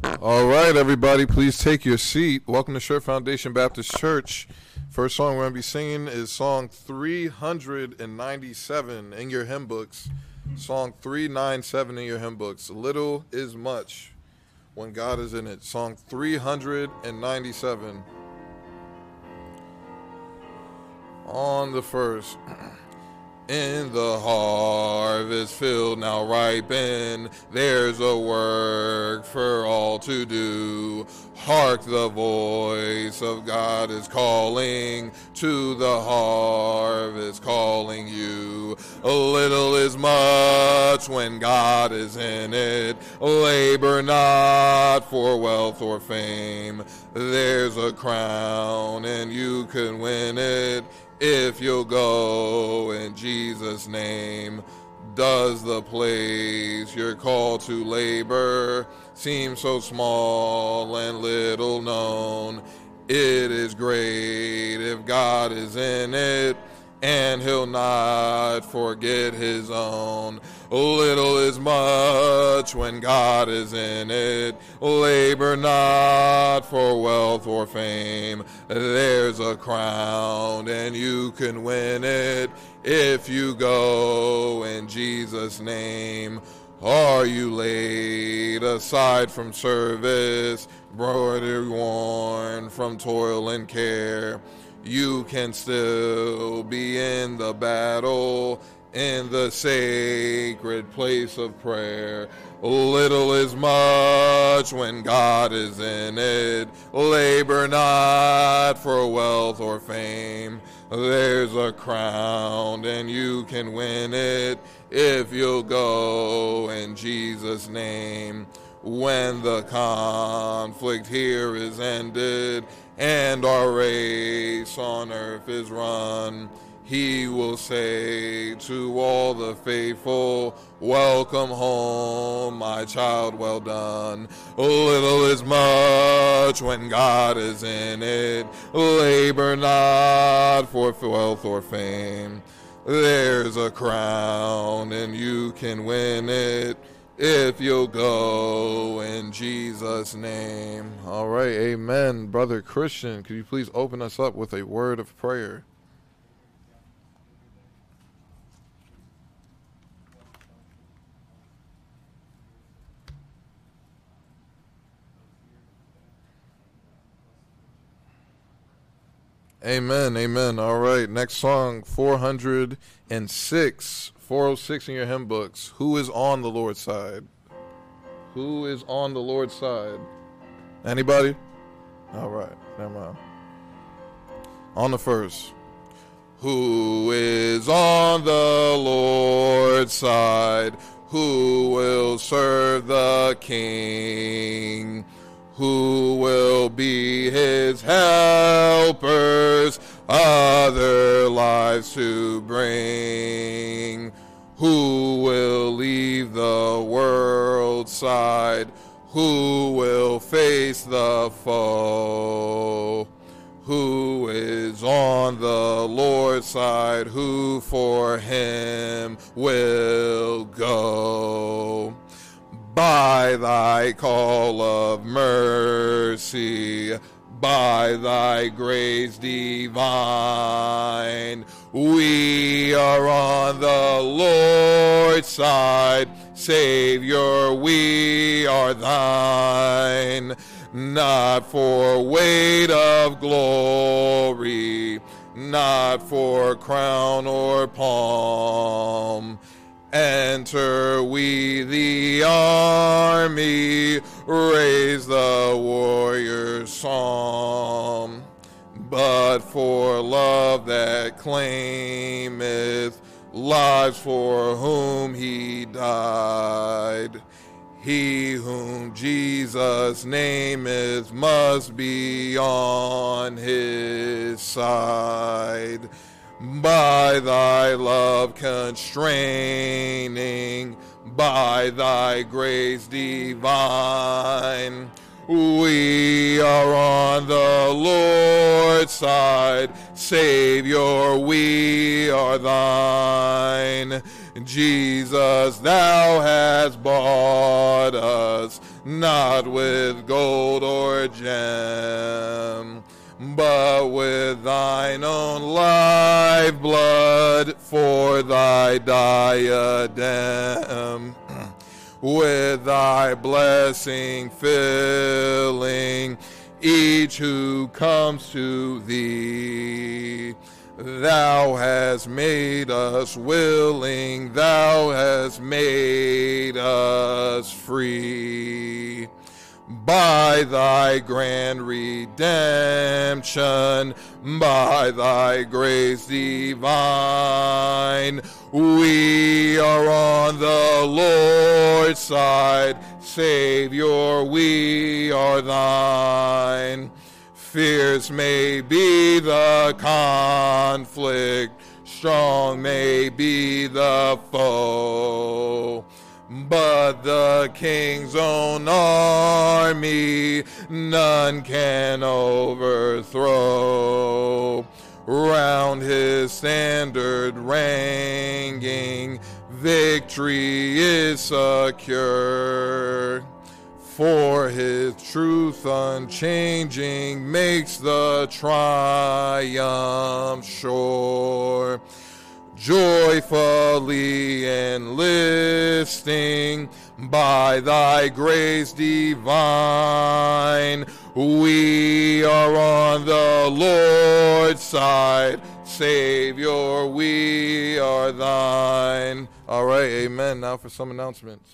All right, everybody, please take your seat. Welcome to Shirt Foundation Baptist Church. First song we're going to be singing is song 397 in your hymn books. Song 397 in your hymn books. Little is much when God is in it. Song 397. On the first. In the harvest field now ripen, there's a work for all to do. Hark, the voice of God is calling, to the harvest calling you. A little is much when God is in it. Labor not for wealth or fame. There's a crown and you can win it if you'll go in Jesus' name. Does the place you're called to labor seem so small and little known? It is great if God is in it, and he'll not forget his own. Little is much when God is in it. Labor not for wealth or fame. There's a crown and you can win it if you go in Jesus' name. Are you laid aside from service, broidery worn from toil and care? You can still be in the battle, in the sacred place of prayer. Little is much when God is in it. Labor not for wealth or fame. There's a crown and you can win it if you'll go in Jesus' name. When the conflict here is ended and our race on earth is run, he will say to all the faithful, welcome home, my child, well done. Little is much when God is in it. Labor not for wealth or fame. There's a crown and you can win it if you'll go in Jesus' name. All right, amen. Brother Christian, could you please open us up with a word of prayer? Amen, amen. All right, next song, 406. 406 in your hymn books. Who is on the Lord's side? Who is on the Lord's side? Anybody? All right, never mind. On the first. Who is on the Lord's side? Who will serve the King? Who will be his helpers, other lives to bring? Who will leave the world's side? Who will face the foe? Who is on the Lord's side? Who for him will go? By thy call of mercy, by thy grace divine, we are on the Lord's side. Savior, we are thine, not for weight of glory, not for crown or palm. Enter we the army, raise the warrior's psalm. But for love that claimeth lives for whom he died, he whom Jesus nameth must be on his side. By thy love constraining, by thy grace divine, we are on the Lord's side. Savior, we are thine. Jesus, thou hast bought us. not with gold or gem, but with thine own life blood for thy diadem, with thy blessing filling each who comes to thee. Thou hast made us willing, thou hast made us free. By thy grand redemption, by thy grace divine, we are on the Lord's side. Savior, we are thine. Fierce may be the conflict, strong may be the foe, but the King's own army none can overthrow. Round his standard ranking, victory is secure. For his truth unchanging makes the triumph sure. Joyfully enlisting by thy grace divine, we are on the Lord's side. Savior, we are thine. All right, amen. Now for some announcements.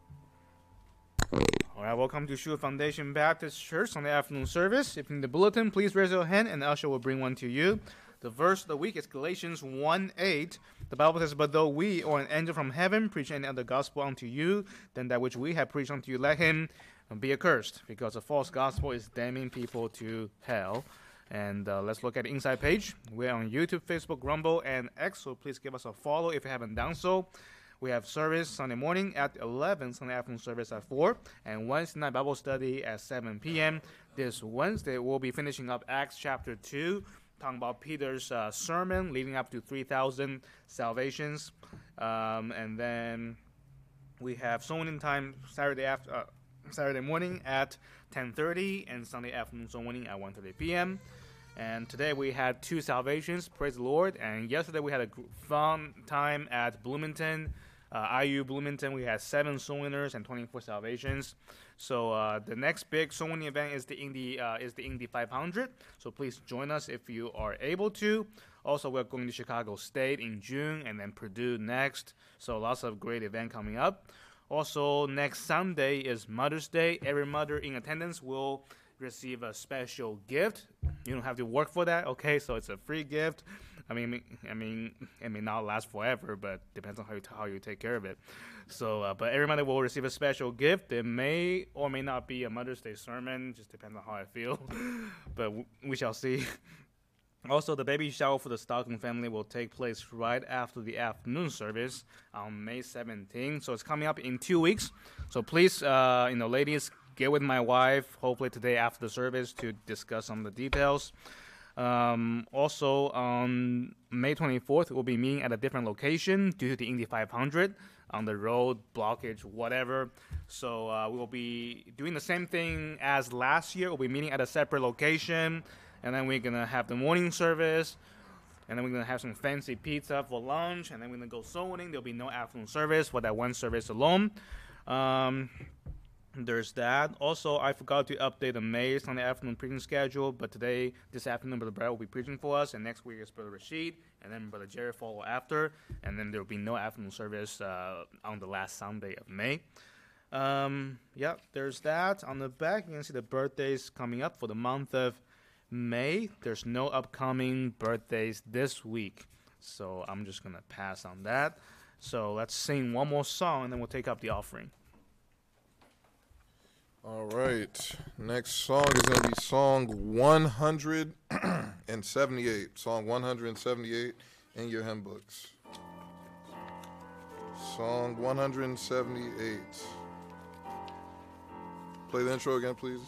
All right, welcome to Shua Foundation Baptist Church on the afternoon service. If you need the bulletin, please raise your hand and the usher will bring one to you. The verse of the week is Galatians 1:8. The Bible says, "But though we or an angel from heaven preach any other gospel unto you than that which we have preached unto you, let him be accursed, because a false gospel is damning people to hell." And let's look at the inside page. We're on YouTube, Facebook, Rumble, and X, so please give us a follow if you haven't done so. We have service Sunday morning at 11, Sunday afternoon service at 4, and Wednesday night Bible study at 7 p.m. This Wednesday, we'll be finishing up Acts chapter 2, talking about Peter's sermon leading up to 3,000 salvations. And then we have soul winning time Saturday morning at 10:30, and Sunday afternoon soul winning at 1:30 p.m. And today we had 2 salvations, praise the Lord. And yesterday we had a fun time at Bloomington, IU Bloomington. We had 7 soul winners and 24 salvations. So the next big soul winning event is the Indy 500. So please join us if you are able to. Also, we're going to Chicago State in June, and then Purdue next. So lots of great event coming up. Also, next Sunday is Mother's Day. Every mother in attendance will receive a special gift. You don't have to work for that, okay? So it's a free gift. I mean, it may not last forever, but depends on how you take care of it. So, but every mother will receive a special gift. It may or may not be a Mother's Day sermon. Just depends on how I feel. But we shall see. Also, the baby shower for the Stockton family will take place right after the afternoon service on May 17th. So it's coming up in 2 weeks. So please, ladies, get with my wife, hopefully today after the service, to discuss some of the details. Also, on May 24th, we'll be meeting at a different location due to the Indy 500 on the road, blockage, whatever. So we will be doing the same thing as last year. We'll be meeting at a separate location, and then we're going to have the morning service, and then we're going to have some fancy pizza for lunch, and then we're going to go soul winning. There'll be no afternoon service for that one service alone. There's that. Also, I forgot to update the Mays on the afternoon preaching schedule, but this afternoon, Brother Brad will be preaching for us, and next week is Brother Rashid, and then Brother Jerry follow after, and then there will be no afternoon service on the last Sunday of May. There's that. On the back, you can see the birthdays coming up for the month of May. There's no upcoming birthdays this week, so I'm just going to pass on that. So let's sing one more song, and then we'll take up the offering. All right. Next song is going to be song 178. Song 178 in your hymn books. Song 178. Play the intro again, please.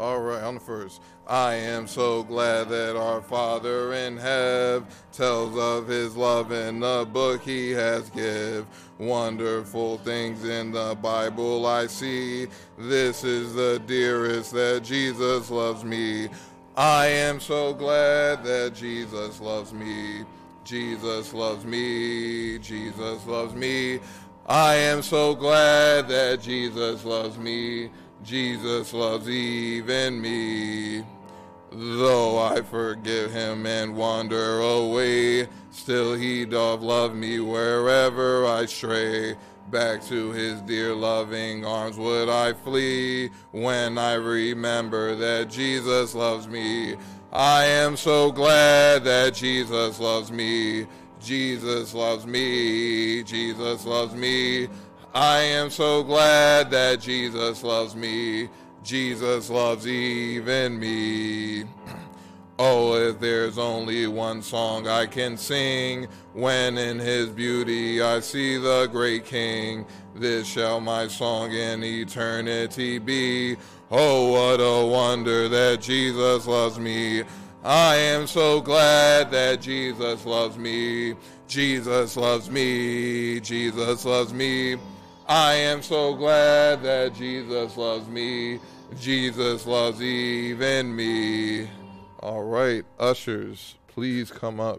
All right, on the first. I am so glad that our Father in heaven tells of his love in the book he has give. Wonderful things in the Bible I see. This is the dearest that Jesus loves me. I am so glad that Jesus loves me. Jesus loves me. Jesus loves me. I am so glad that Jesus loves me. Jesus loves even me. Though I forgive him and wander away, still he doth love me wherever I stray. Back to his dear loving arms would I flee when I remember that Jesus loves me. I am so glad that Jesus loves me. Jesus loves me. Jesus loves me. I am so glad that Jesus loves me. Jesus loves even me. Oh, if there's only one song I can sing, when in his beauty I see the great King, this shall my song in eternity be. Oh, what a wonder that Jesus loves me. I am so glad that Jesus loves me. Jesus loves me. Jesus loves me. I am so glad that Jesus loves me. Jesus loves even me. All right, ushers, please come up.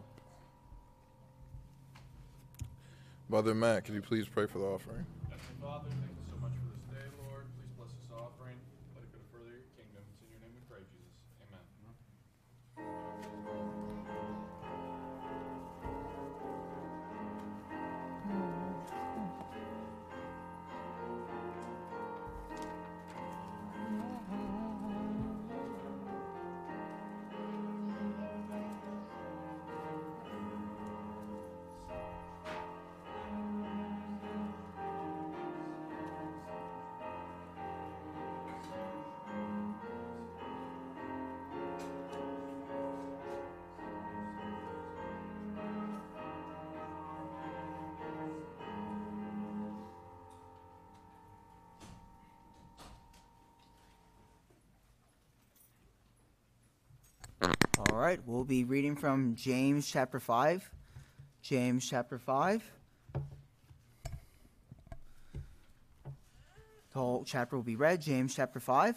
Brother Matt, could you please pray for the offering? Heavenly Father, thank you so much for this day, Lord. Please bless this offering. Let it go to further your kingdom. It's in your name we pray, Jesus. Amen. All right, we'll be reading from James chapter 5. James chapter 5. The whole chapter will be read. James chapter 5.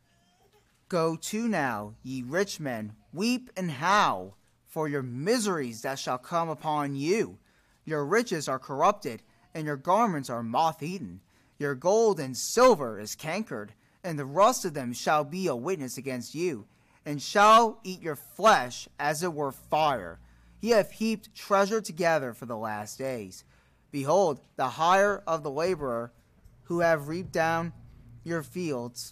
Go to now, ye rich men, weep and howl for your miseries that shall come upon you. Your riches are corrupted, and your garments are moth-eaten. Your gold and silver is cankered, and the rust of them shall be a witness against you, and shall eat your flesh as it were fire. Ye have heaped treasure together for the last days. Behold, the hire of the laborer who have reaped down your fields,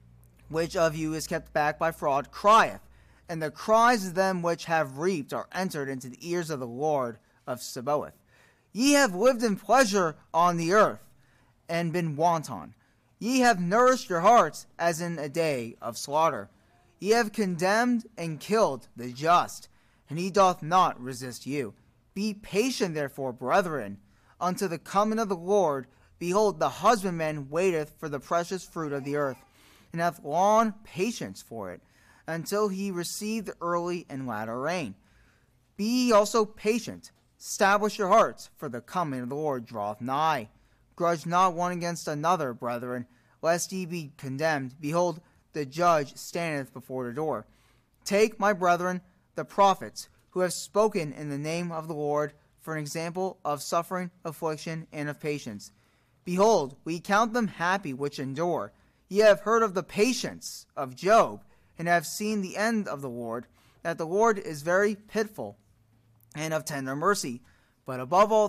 which of you is kept back by fraud, crieth, and the cries of them which have reaped are entered into the ears of the Lord of Sabaoth. Ye have lived in pleasure on the earth, and been wanton. Ye have nourished your hearts as in a day of slaughter. Ye have condemned and killed the just, and he doth not resist you. Be patient, therefore, brethren, unto the coming of the Lord. Behold, the husbandman waiteth for the precious fruit of the earth, and hath long patience for it, until he receive the early and latter rain. Be ye also patient. Establish your hearts, for the coming of the Lord draweth nigh. Grudge not one against another, brethren, lest ye be condemned. Behold, the judge standeth before the door. Take, my brethren, the prophets, who have spoken in the name of the Lord, for an example of suffering, affliction, and of patience. Behold, we count them happy which endure. Ye have heard of the patience of Job, and have seen the end of the Lord, that the Lord is very pitiful, and of tender mercy. But above all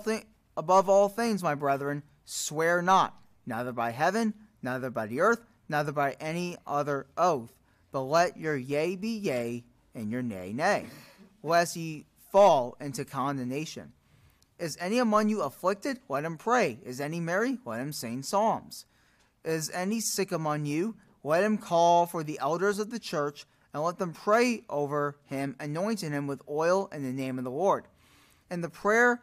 things, my brethren, swear not, neither by heaven, neither by the earth, neither by any other oath, but let your yea be yea, and your nay, nay, lest ye fall into condemnation. Is any among you afflicted? Let him pray. Is any merry? Let him sing psalms. Is any sick among you? Let him call for the elders of the church, and let them pray over him, anointing him with oil in the name of the Lord. And the prayer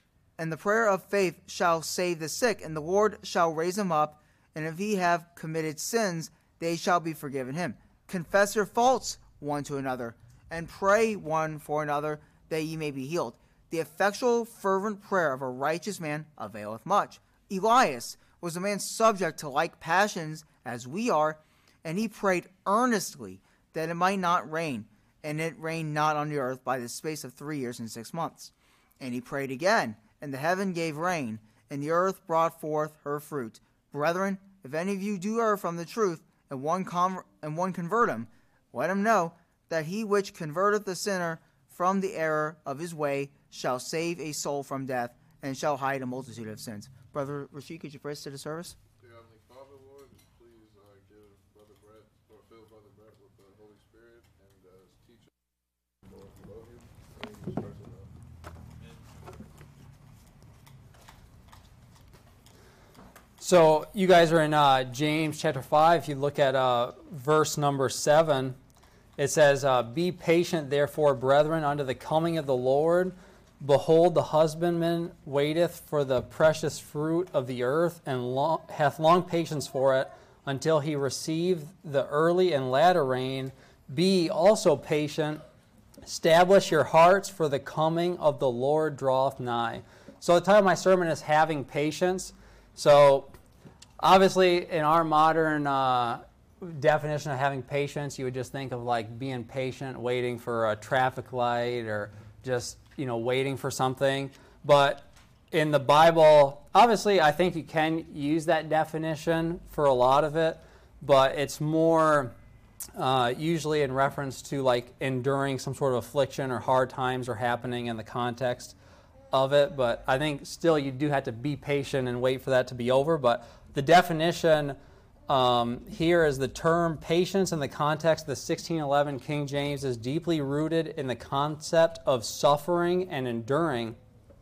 of faith shall save the sick, and the Lord shall raise him up. And if he have committed sins, they shall be forgiven him. Confess your faults one to another, and pray one for another, that ye may be healed. The effectual fervent prayer of a righteous man availeth much. Elias was a man subject to like passions as we are, and he prayed earnestly that it might not rain, and it rained not on the earth by the space of 3 years and 6 months. And he prayed again, and the heaven gave rain, and the earth brought forth her fruit. Brethren, if any of you do err from the truth, and one convert him, let him know that he which converteth the sinner from the error of his way shall save a soul from death, and shall hide a multitude of sins. Brother Rashid, could you pray us to the service? Dear Heavenly Father, Lord, please give Brother Brett, or fill Brother Brett with the Holy Spirit, and teach us. Lord, we love you. And we trust in you. So you guys are in James chapter 5. If you look at verse number 7, it says, Be patient, therefore, brethren, unto the coming of the Lord. Behold, the husbandman waiteth for the precious fruit of the earth, and hath long patience for it, until he receive the early and latter rain. Be also patient. Establish your hearts, for the coming of the Lord draweth nigh. So the title of my sermon is Having Patience. So obviously, in our modern definition of having patience, you would just think of like being patient, waiting for a traffic light, or just, waiting for something. But in the Bible, obviously, I think you can use that definition for a lot of it, but it's more usually in reference to like enduring some sort of affliction or hard times are happening in the context of it. But I think still you do have to be patient and wait for that to be over. But the definition here is the term patience in the context of the 1611 King James is deeply rooted in the concept of suffering and enduring.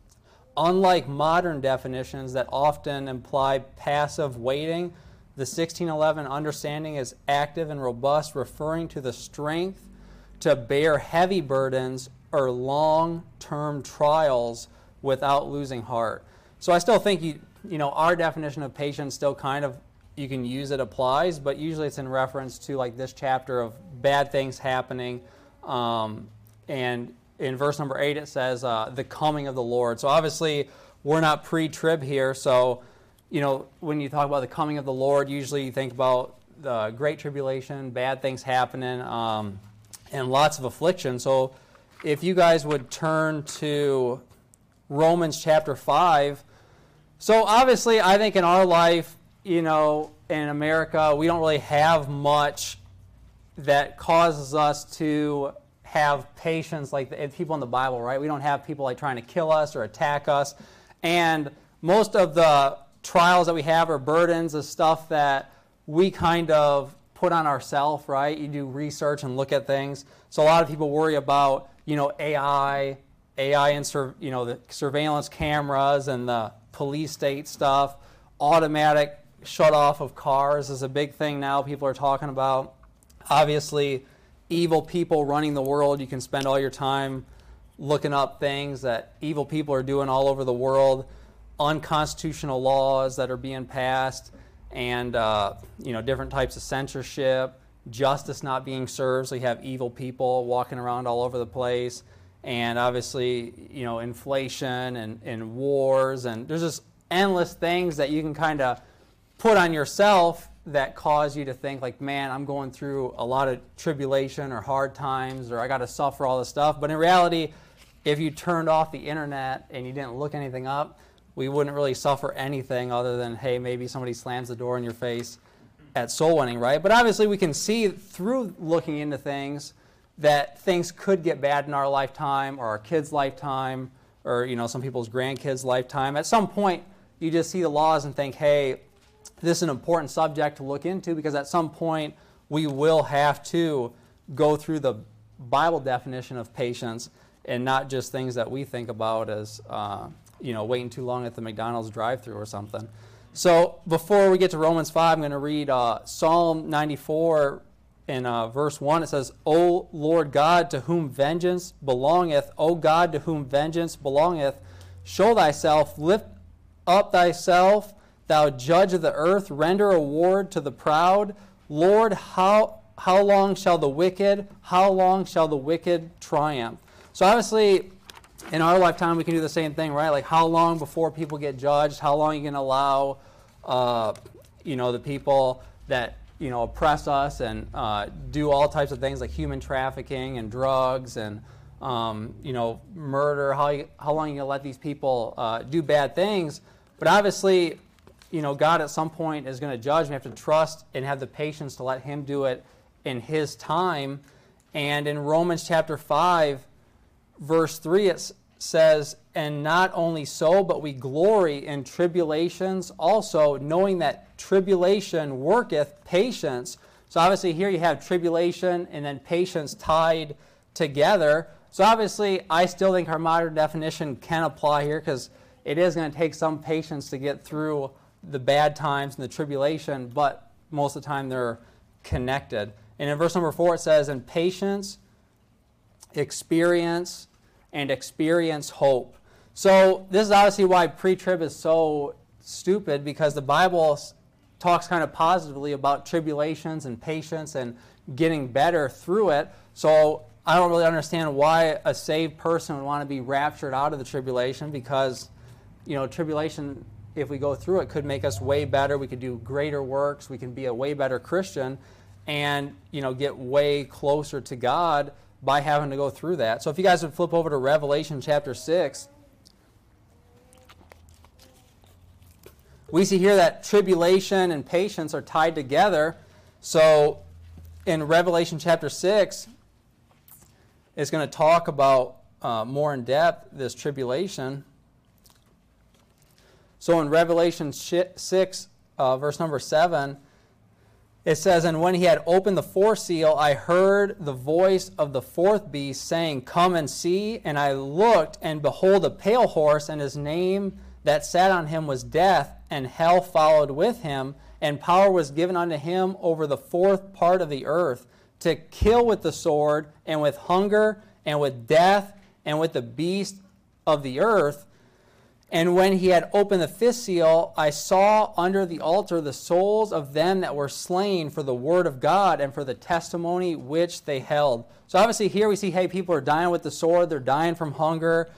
Unlike modern definitions that often imply passive waiting, the 1611 understanding is active and robust, referring to the strength to bear heavy burdens or long-term trials without losing heart. So I still think our definition of patience still kind of, you can use it, applies, but usually it's in reference to like this chapter of bad things happening. And in verse number 8 it says, the coming of the Lord. So obviously we're not pre-trib here, so when you talk about the coming of the Lord, usually you think about the Great Tribulation, bad things happening, and lots of affliction. So if you guys would turn to Romans chapter 5. So obviously I think in our life, in America, we don't really have much that causes us to have patience like the people in the Bible, right? We don't have people like trying to kill us or attack us. And most of the trials that we have or burdens is stuff that we kind of put on ourselves, right? You do research and look at things. So a lot of people worry about, AI and the surveillance cameras and the police state stuff, automatic shut off of cars is a big thing now people are talking about. Obviously, evil people running the world. You can spend all your time looking up things that evil people are doing all over the world, unconstitutional laws that are being passed, and different types of censorship, justice not being served, so you have evil people walking around all over the place, and obviously, inflation and wars, and there's just endless things that you can kind of put on yourself that cause you to think like, man, I'm going through a lot of tribulation or hard times, or I got to suffer all this stuff. But in reality, if you turned off the internet and you didn't look anything up, we wouldn't really suffer anything other than, hey, maybe somebody slams the door in your face at soul winning, right? But obviously we can see through looking into things that things could get bad in our lifetime or our kids' lifetime or, some people's grandkids' lifetime. At some point, you just see the laws and think, hey, this is an important subject to look into, because at some point we will have to go through the Bible definition of patience and not just things that we think about as, waiting too long at the McDonald's drive-thru or something. So before we get to Romans 5, I'm going to read Psalm 94 in verse 1. It says, O Lord God, to whom vengeance belongeth, O God, to whom vengeance belongeth, show thyself, lift up thyself, thou judge of the earth, render award to the proud. Lord, how how long shall the wicked triumph? So obviously, in our lifetime, we can do the same thing, right? Like, how long before people get judged? How long are you going to allow, the people that, oppress us and do all types of things like human trafficking and drugs and, murder? How long are you going to let these people do bad things? But obviously, God at some point is going to judge. We have to trust and have the patience to let him do it in his time. And in Romans chapter 5, verse 3, it says, and not only so, but we glory in tribulations also, knowing that tribulation worketh patience. So obviously here you have tribulation and then patience tied together. So obviously I still think our modern definition can apply here, because it is going to take some patience to get through the bad times and the tribulation, but most of the time they're connected. And in verse number 4 it says, and patience, experience hope. So this is obviously why pre-trib is so stupid, because the Bible talks kind of positively about tribulations and patience and getting better through it. So I don't really understand why a saved person would want to be raptured out of the tribulation, because tribulation, if we go through it, could make us way better. We could do greater works. We can be a way better Christian and get way closer to God by having to go through that. So if you guys would flip over to Revelation chapter 6, we see here that tribulation and patience are tied together. So in Revelation chapter 6, it's going to talk about more in depth this tribulation. So in Revelation 6, verse number 7, it says, and when he had opened the fourth seal, I heard the voice of the fourth beast saying, come and see. And I looked, and behold, a pale horse, and his name that sat on him was Death, and hell followed with him. And power was given unto him over the fourth part of the earth, to kill with the sword, and with hunger, and with death, and with the beast of the earth. And when he had opened the fifth seal, I saw under the altar the souls of them that were slain for the word of God and for the testimony which they held. So obviously here we see, hey, people are dying with the sword. They're dying from hunger,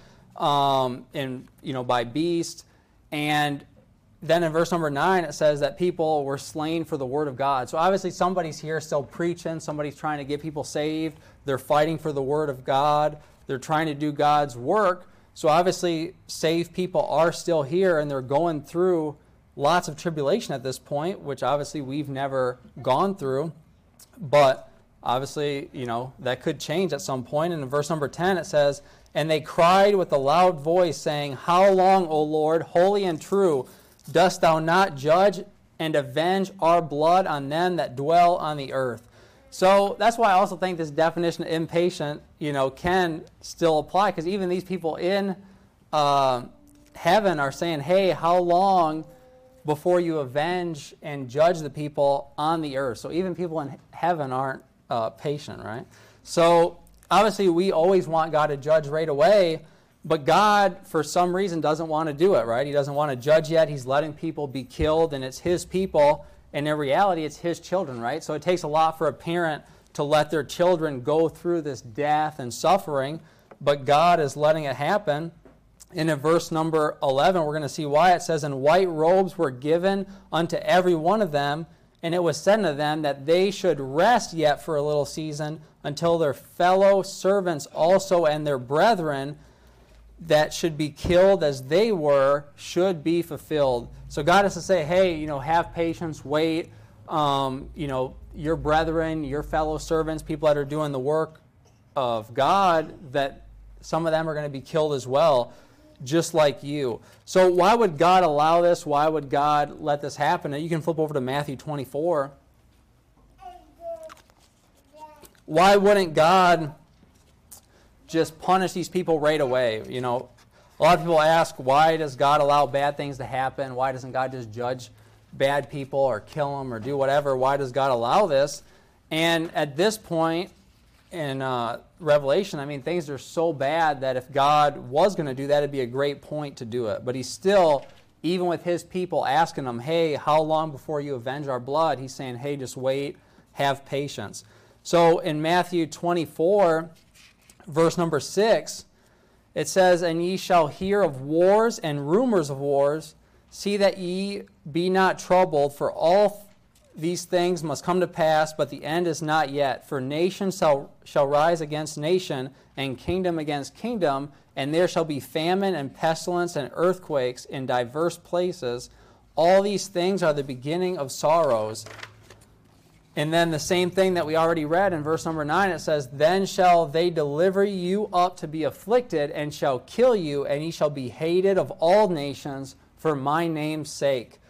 by beast. And then in verse number 9, it says that people were slain for the word of God. So obviously somebody's here still preaching. Somebody's trying to get people saved. They're fighting for the word of God. They're trying to do God's work. So obviously, saved people are still here, and they're going through lots of tribulation at this point, which obviously we've never gone through. But obviously, that could change at some point. And in verse number 10, it says, and they cried with a loud voice, saying, how long, O Lord, holy and true, dost thou not judge and avenge our blood on them that dwell on the earth? So that's why I also think this definition of impatient, can still apply, because even these people in heaven are saying, hey, how long before you avenge and judge the people on the earth? So even people in heaven aren't patient, right? So obviously we always want God to judge right away, but God, for some reason, doesn't want to do it, right? He doesn't want to judge yet. He's letting people be killed, and it's his people. And in reality, it's his children, right? So it takes a lot for a parent to let their children go through this death and suffering, but God is letting it happen. And in verse number 11, we're going to see why. It says, and white robes were given unto every one of them, and it was said unto them that they should rest yet for a little season until their fellow servants also and their brethren that should be killed as they were should be fulfilled. So God has to say, hey, have patience, wait. Your brethren, your fellow servants, people that are doing the work of God, that some of them are going to be killed as well, just like you. So why would God allow this? Why would God let this happen? Now you can flip over to Matthew 24. Why wouldn't God just punish these people right away? A lot of people ask, why does God allow bad things to happen? Why doesn't God just judge bad people or kill them or do whatever? Why does God allow this? And at this point in Revelation, things are so bad that if God was going to do that, it'd be a great point to do it. But he's still, even with his people asking him, hey, how long before you avenge our blood? He's saying, hey, just wait, have patience. So in Matthew 24, verse number 6, it says, "And ye shall hear of wars and rumors of wars. See that ye be not troubled, for all these things must come to pass, but the end is not yet. For nation shall rise against nation, and kingdom against kingdom, and there shall be famine and pestilence and earthquakes in diverse places. All these things are the beginning of sorrows." And then the same thing that we already read in verse number 9, it says, "Then shall they deliver you up to be afflicted, and shall kill you, and ye shall be hated of all nations for my name's sake."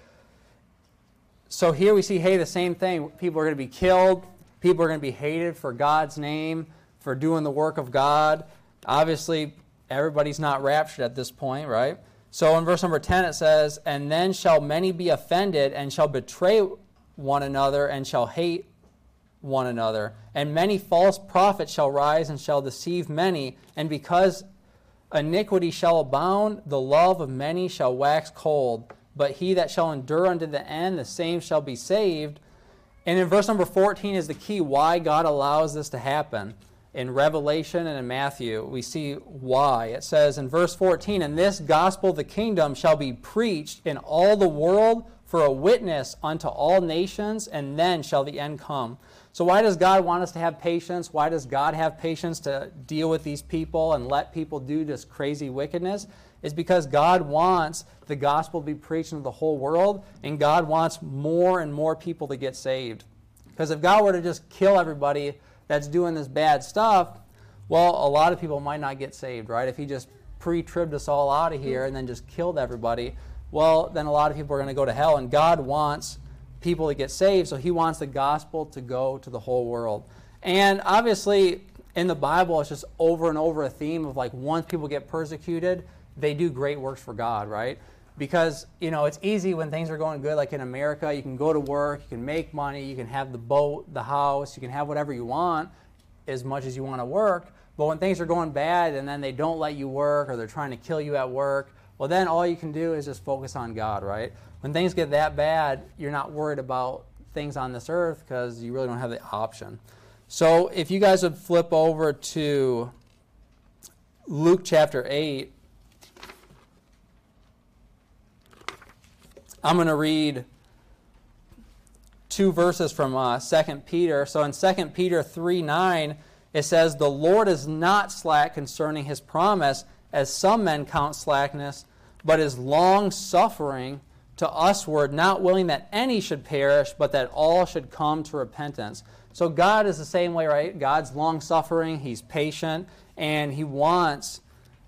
So here we see, hey, the same thing. People are going to be killed. People are going to be hated for God's name, for doing the work of God. Obviously, everybody's not raptured at this point, right? So in verse number 10 it says, "And then shall many be offended, and shall betray one another, and shall hate one another. And many false prophets shall rise, and shall deceive many. And because iniquity shall abound, the love of many shall wax cold. But he that shall endure unto the end, the same shall be saved." And in verse number 14 is the key why God allows this to happen. In Revelation and in Matthew, we see why. It says in verse 14, "And this gospel of the kingdom shall be preached in all the world for a witness unto all nations, and then shall the end come." So why does God want us to have patience? Why does God have patience to deal with these people and let people do this crazy wickedness? It's because God wants the gospel to be preached into the whole world, and God wants more and more people to get saved. Because if God were to just kill everybody that's doing this bad stuff, well, a lot of people might not get saved, right? If he just pre-tribbed us all out of here and then just killed everybody, well, then a lot of people are going to go to hell, and God wants people to get saved, so he wants the gospel to go to the whole world. And obviously, in the Bible, it's just over and over a theme of like once people get persecuted, they do great works for God, right? Because, you know, it's easy when things are going good, like in America, you can go to work, you can make money, you can have the boat, the house, you can have whatever you want as much as you want to work. But when things are going bad and then they don't let you work or they're trying to kill you at work, well, then all you can do is just focus on God, right? When things get that bad, you're not worried about things on this earth because you really don't have the option. So if you guys would flip over to Luke chapter 8, I'm going to read two verses from 2 Peter. So in 2 Peter 3:9, it says, "The Lord is not slack concerning his promise, as some men count slackness, but is long-suffering to usward, not willing that any should perish, but that all should come to repentance." So God is the same way, right? God's long-suffering, he's patient, and he wants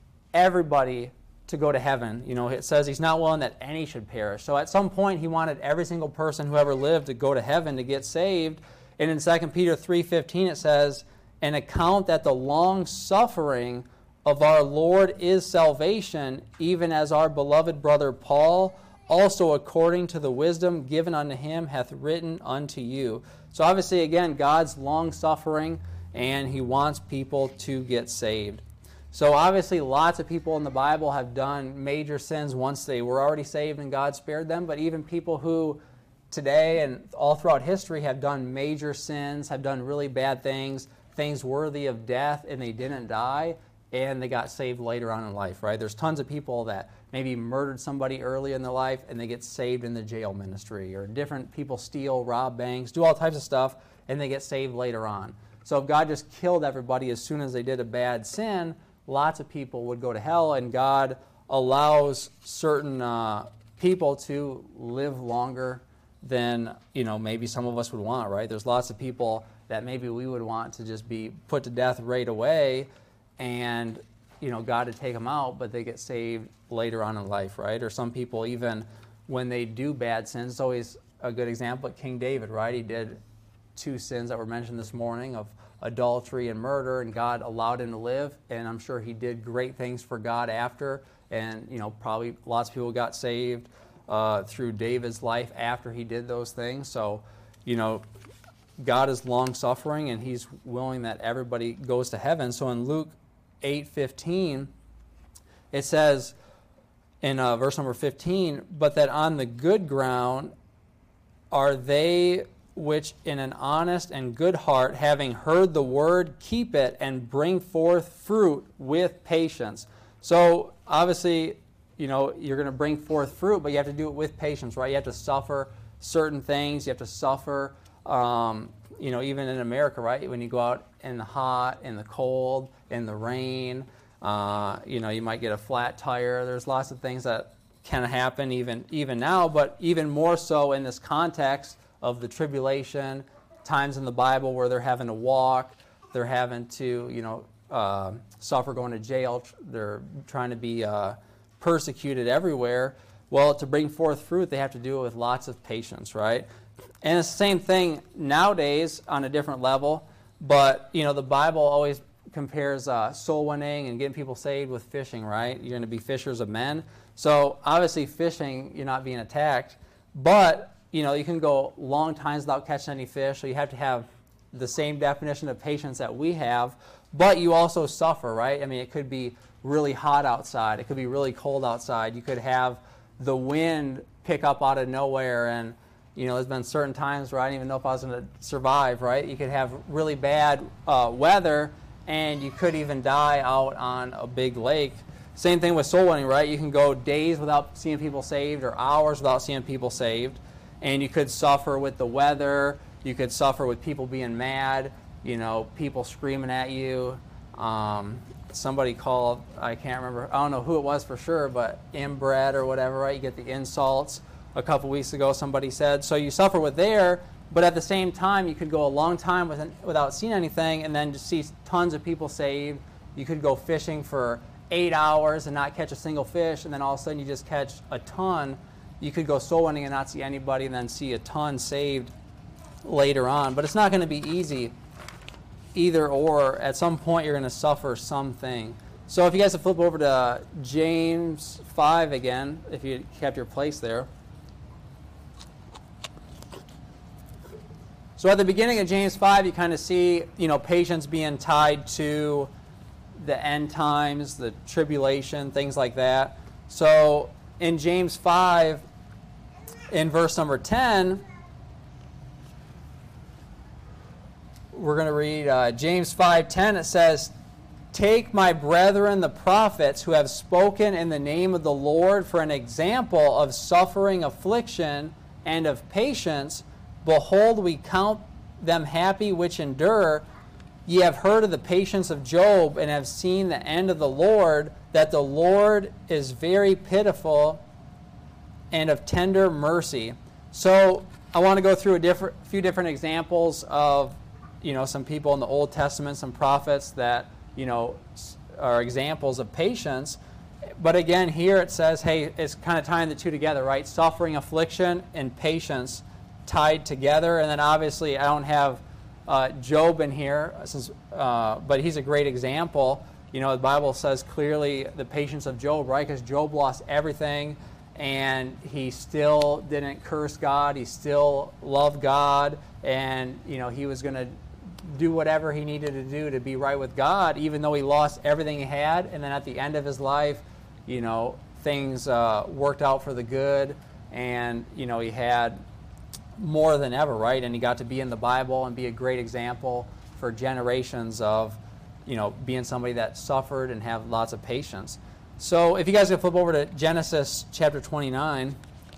everybody to go to heaven. You know, it says he's not willing that any should perish. So at some point, he wanted every single person who ever lived to go to heaven to get saved. And in 2 Peter 3:15, it says, "An account that the long-suffering of our Lord is salvation, even as our beloved brother Paul, also according to the wisdom given unto him, hath written unto you." So obviously, again, God's long-suffering, and he wants people to get saved. So obviously, lots of people in the Bible have done major sins once they were already saved and God spared them, but even people who today and all throughout history have done major sins, have done really bad things, things worthy of death, and they didn't die, and they got saved later on in life, right? There's tons of people that maybe murdered somebody early in their life, and they get saved in the jail ministry, or different people steal, rob banks, do all types of stuff, and they get saved later on. So if God just killed everybody as soon as they did a bad sin, lots of people would go to hell, and God allows certain people to live longer than, you know, maybe some of us would want, right? There's lots of people that maybe we would want to just be put to death right away, and, you know, God to take them out, but they get saved later on in life, right? Or some people, even when they do bad sins, it's always a good example of King David, right? He did 2 sins that were mentioned this morning of adultery and murder, and God allowed him to live, and I'm sure he did great things for God after, and, you know, probably lots of people got saved through David's life after he did those things. So, you know, God is long-suffering, and he's willing that everybody goes to heaven. So in Luke 8:15, it says in verse number 15, "But that on the good ground are they which in an honest and good heart, having heard the word, keep it and bring forth fruit with patience. So obviously, you know, you're going to bring forth fruit, but you have to do it with patience, right? You have to suffer certain things. You have to suffer, you know, even in America, right? When you go out in the hot, in the cold, in the rain, you know, you might get a flat tire. There's lots of things that can happen even now, but even more so in this context of the tribulation, times in the Bible where they're having to walk, they're having to, you know, suffer going to jail, they're trying to be persecuted everywhere. Well, to bring forth fruit, they have to do it with lots of patience, right? And it's the same thing nowadays on a different level, but, you know, the Bible always compares soul winning and getting people saved with fishing, right? You're going to be fishers of men. So obviously fishing, you're not being attacked, but, you know, you can go long times without catching any fish, so you have to have the same definition of patience that we have, but you also suffer, right? I mean, it could be really hot outside. It could be really cold outside. You could have the wind pick up out of nowhere, and, you know, there's been certain times where I didn't even know if I was going to survive, right? You could have really bad weather, and you could even die out on a big lake. Same thing with soul winning, right? You can go days without seeing people saved or hours without seeing people saved, and you could suffer with the weather. You could suffer with people being mad, you know, people screaming at you. Somebody called, I can't remember, I don't know who it was for sure, but inbred or whatever, right? You get the insults. A couple weeks ago, somebody said. So you suffer with there, but at the same time, you could go a long time without seeing anything and then just see tons of people saved. You could go fishing for 8 hours and not catch a single fish, and then all of a sudden you just catch a ton. You could go soul winning and not see anybody and then see a ton saved later on. But it's not going to be easy either or. At some point you're going to suffer something. So if you guys would flip over to James 5 again, if you kept your place there. So at the beginning of James 5, you kind of see, you know, patience being tied to the end times, the tribulation, things like that. So in James 5, in verse number 10, we're going to read James 5:10. It says, "Take my brethren the prophets who have spoken in the name of the Lord for an example of suffering, affliction, and of patience. Behold, we count them happy which endure. Ye have heard of the patience of Job, and have seen the end of the Lord, that the Lord is very pitiful and of tender mercy." So I want to go through a few different examples of, you know, some people in the Old Testament, some prophets that, you know, are examples of patience. But again, here it says, hey, it's kind of tying the two together, right? Suffering, affliction, and patience tied together. And then obviously I don't have Job in here, but he's a great example. You know, the Bible says clearly the patience of Job, right? Because Job lost everything, and he still didn't curse God. He still loved God, and, you know, he was going to do whatever he needed to do to be right with God, even though he lost everything he had. And then at the end of his life, you know, things worked out for the good, and, you know, he had more than ever, right? And he got to be in the Bible and be a great example for generations of, you know, being somebody that suffered and have lots of patience. So if you guys could flip over to Genesis chapter 29.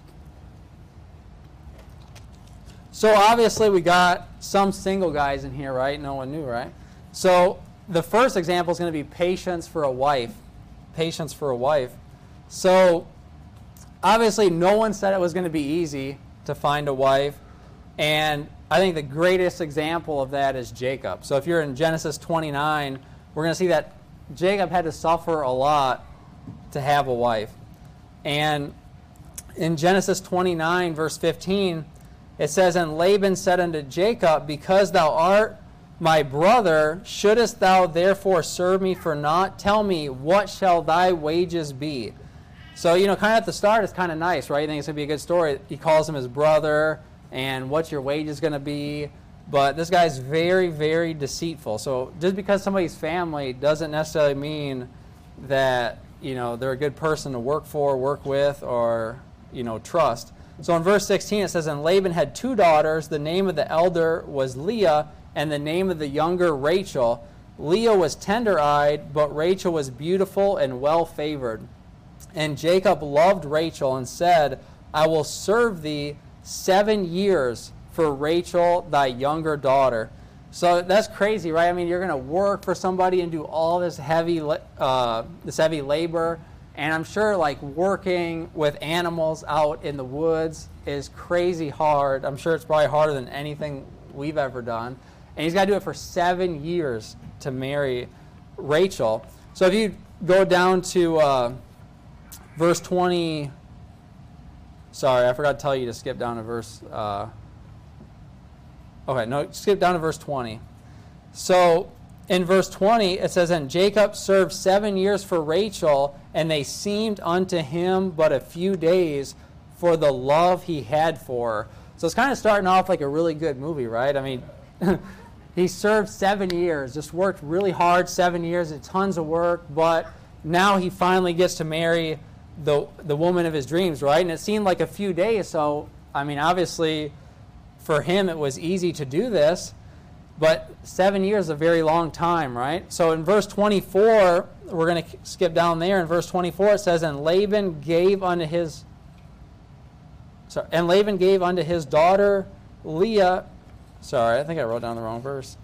So obviously we got some single guys in here, right? No one knew, right? So the first example is going to be patience for a wife. Patience for a wife. So obviously no one said it was going to be easy to find a wife, and I think the greatest example of that is Jacob. So if you're in Genesis 29, we're going to see that Jacob had to suffer a lot to have a wife. And in Genesis 29, verse 15, it says, "And Laban said unto Jacob, Because thou art my brother, shouldest thou therefore serve me for naught? Tell me, what shall thy wages be?" So, you know, kind of at the start, it's kind of nice, right? You think it's going to be a good story. He calls him his brother, and what's your wages going to be? But this guy's very, very deceitful. So just because somebody's family doesn't necessarily mean that, you know, they're a good person to work for, work with, or, you know, trust. So in verse 16 it says, and Laban had 2 daughters. The name of the elder was Leah, and the name of the younger Rachel. Leah was tender-eyed, but Rachel was beautiful and well-favored. And Jacob loved Rachel and said, I will serve thee 7 years for Rachel, thy younger daughter. So that's crazy, right? I mean, you're going to work for somebody and do all this heavy labor. And I'm sure like working with animals out in the woods is crazy hard. I'm sure it's probably harder than anything we've ever done. And he's got to do it for 7 years to marry Rachel. So if you go down to verse 20, sorry, I forgot to tell you to skip down to verse, skip down to verse 20. So in verse 20, it says, and Jacob served 7 years for Rachel, and they seemed unto him but a few days for the love he had for her. So it's kind of starting off like a really good movie, right? I mean, he served 7 years, just worked really hard, 7 years, did tons of work, but now he finally gets to marry the woman of his dreams, right? And it seemed like a few days, so, I mean, obviously, for him it was easy to do this, but 7 years is a very long time, right? So in verse 24, we're going to skip down there. In verse 24 it says, and Laban gave unto his daughter Leah. Sorry, I think I wrote down the wrong verse.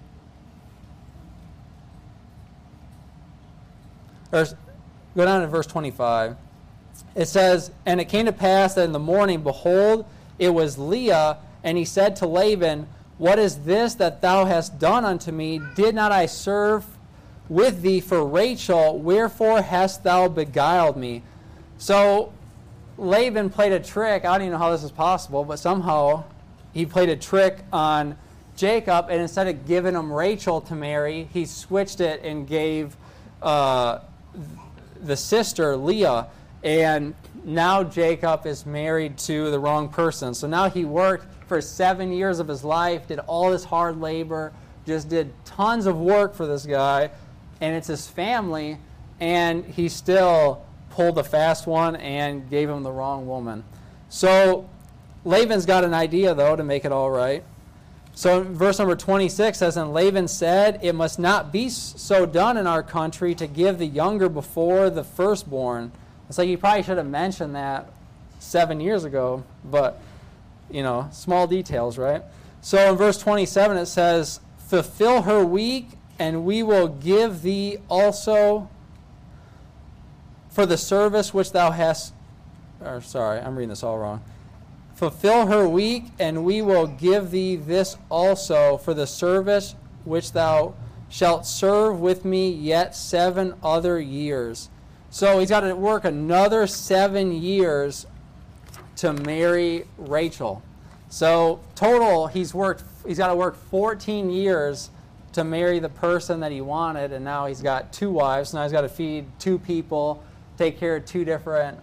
Go down to verse 25. It says, and it came to pass that in the morning, behold, it was Leah, and he said to Laban, what is this that thou hast done unto me? Did not I serve with thee for Rachel? Wherefore hast thou beguiled me? So Laban played a trick. I don't even know how this is possible, but somehow he played a trick on Jacob, and instead of giving him Rachel to marry, he switched it and gave the sister Leah. And now Jacob is married to the wrong person. So now he worked for 7 years of his life, did all this hard labor, just did tons of work for this guy, and it's his family, and he still pulled a fast one and gave him the wrong woman. So Laban's got an idea, though, to make it all right. So verse number 26 says, and Laban said, it must not be so done in our country to give the younger before the firstborn. It's like you probably should have mentioned that 7 years ago, but, you know, small details, right? So in verse 27 it says, fulfill her week, and we will give thee also for the service which thou hast, or sorry, I'm reading this all wrong. Fulfill her week, and we will give thee this also for the service which thou shalt serve with me yet 7 other years. So he's got to work another 7 years to marry Rachel. So total, he's got to work 14 years to marry the person that he wanted, and now he's got 2 wives. Now he's got to feed 2 people, take care of 2 different,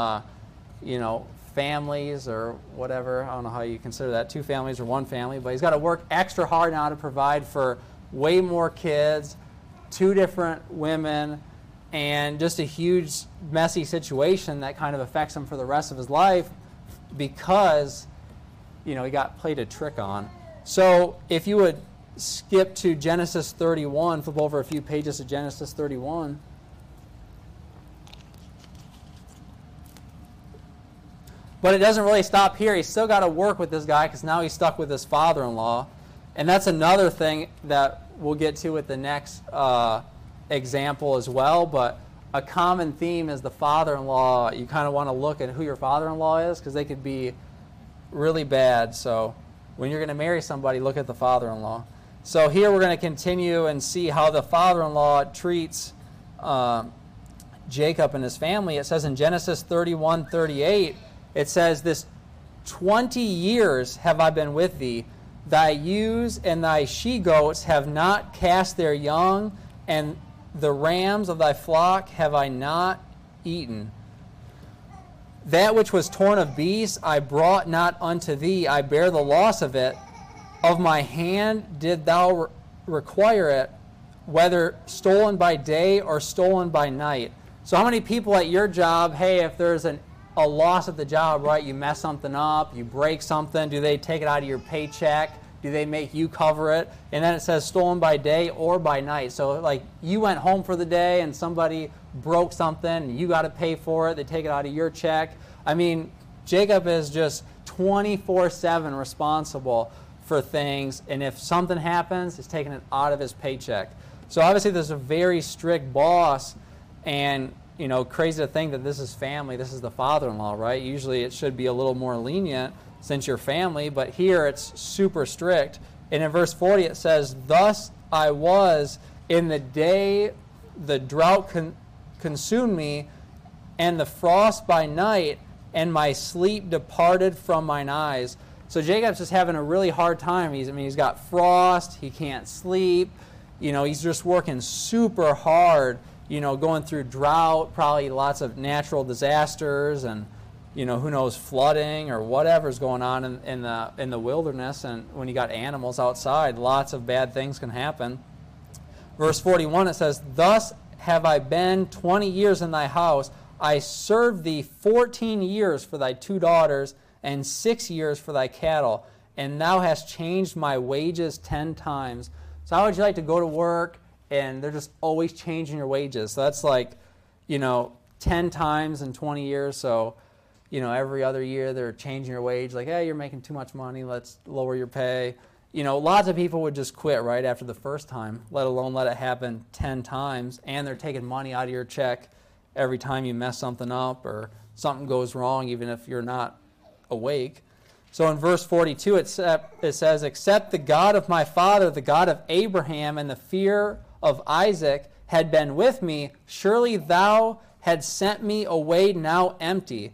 families or whatever. I don't know how you consider that, 2 families or 1 family, but he's got to work extra hard now to provide for way more kids, 2 different women, and just a huge messy situation that kind of affects him for the rest of his life because, he got played a trick on. So if you would skip to Genesis 31, flip over a few pages to Genesis 31. But it doesn't really stop here. He's still got to work with this guy because now he's stuck with his father-in-law. And that's another thing that we'll get to with the next example as well. But a common theme is the father-in-law. You kind of want to look at who your father-in-law is because they could be really bad. So when you're going to marry somebody, look at the father-in-law. So here we're going to continue and see how the father-in-law treats Jacob and his family. It says in Genesis 31:38, it says, this 20 years have I been with thee. Thy ewes and thy she-goats have not cast their young, and the rams of thy flock have I not eaten. That which was torn of beasts I brought not unto thee. I bear the loss of it. Of my hand did thou require it, whether stolen by day or stolen by night. So how many people at your job, hey, if there's an a loss at the job, right? You mess something up, you break something. Do they take it out of your paycheck? Do they make you cover it? And then it says stolen by day or by night. So like you went home for the day and somebody broke something and you got to pay for it. They take it out of your check. I mean, Jacob is just 24/7 responsible for things. And if something happens, he's taking it out of his paycheck. So obviously there's a very strict boss, and you know, crazy to think that this is family. This is the father-in-law, right? Usually it should be a little more lenient since you're family, but here it's super strict. And in verse 40 it says, "Thus I was in the day the drought consumed me, and the frost by night, and my sleep departed from mine eyes." So Jacob's just having a really hard time. He's got frost, he can't sleep, you know, he's just working super hard, you know, going through drought, probably lots of natural disasters, and you know, who knows, flooding or whatever's going on in the wilderness. And when you got animals outside, lots of bad things can happen. Verse 41, it says, "Thus have I been 20 years in thy house. I served thee 14 years for thy 2 daughters, and 6 years for thy cattle, and thou hast changed my wages 10 times." So how would you like to go to work and they're just always changing your wages? So that's like, you know, 10 times in 20 years. So, you know, every other year they're changing your wage, like, hey, you're making too much money, let's lower your pay. You know, lots of people would just quit right after the first time, let alone let it happen 10 times, and they're taking money out of your check every time you mess something up or something goes wrong, even if you're not awake. So in verse 42 it says, "Except the God of my father, the God of Abraham, and the fear of Isaac had been with me, surely thou had sent me away now empty.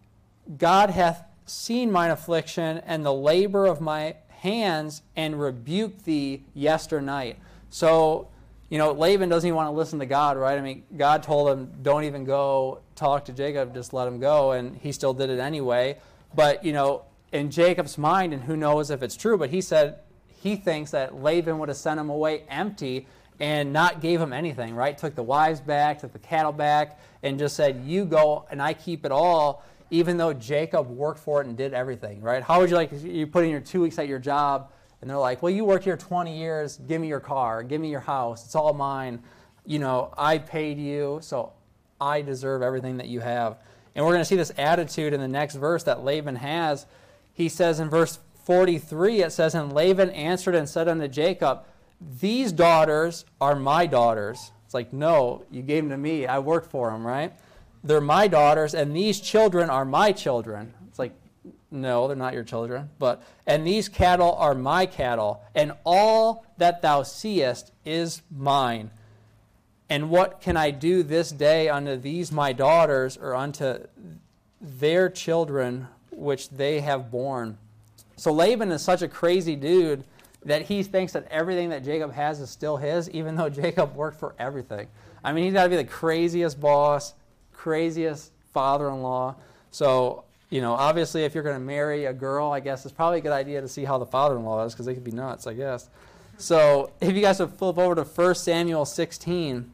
God hath seen mine affliction and the labor of my hands, and rebuked thee yesternight." So, you know, Laban doesn't even want to listen to God, right? I mean, God told him, don't even go talk to Jacob, just let him go, and he still did it anyway. But, you know, in Jacob's mind, and who knows if it's true, but he said he thinks that Laban would have sent him away empty and not gave him anything, right? Took the wives back, took the cattle back, and just said, you go and I keep it all, even though Jacob worked for it and did everything, right? How would you like, you put in your 2 weeks at your job, and they're like, well, you worked here 20 years, give me your car, give me your house, it's all mine. You know, I paid you, so I deserve everything that you have. And we're going to see this attitude in the next verse that Laban has. He says in verse 43, it says, "And Laban answered and said unto Jacob, these daughters are my daughters." It's like, no, you gave them to me. I worked for them, right? They're my daughters, and these children are my children. It's like, no, they're not your children. And these cattle are my cattle, and all that thou seest is mine. And what can I do this day unto these my daughters, or unto their children which they have borne? So Laban is such a crazy dude that he thinks that everything that Jacob has is still his, even though Jacob worked for everything. I mean, he's got to be the craziest boss, craziest father-in-law. So, you know, obviously if you're going to marry a girl, I guess it's probably a good idea to see how the father-in-law is, because they could be nuts, I guess. So if you guys would flip over to 1 Samuel 16.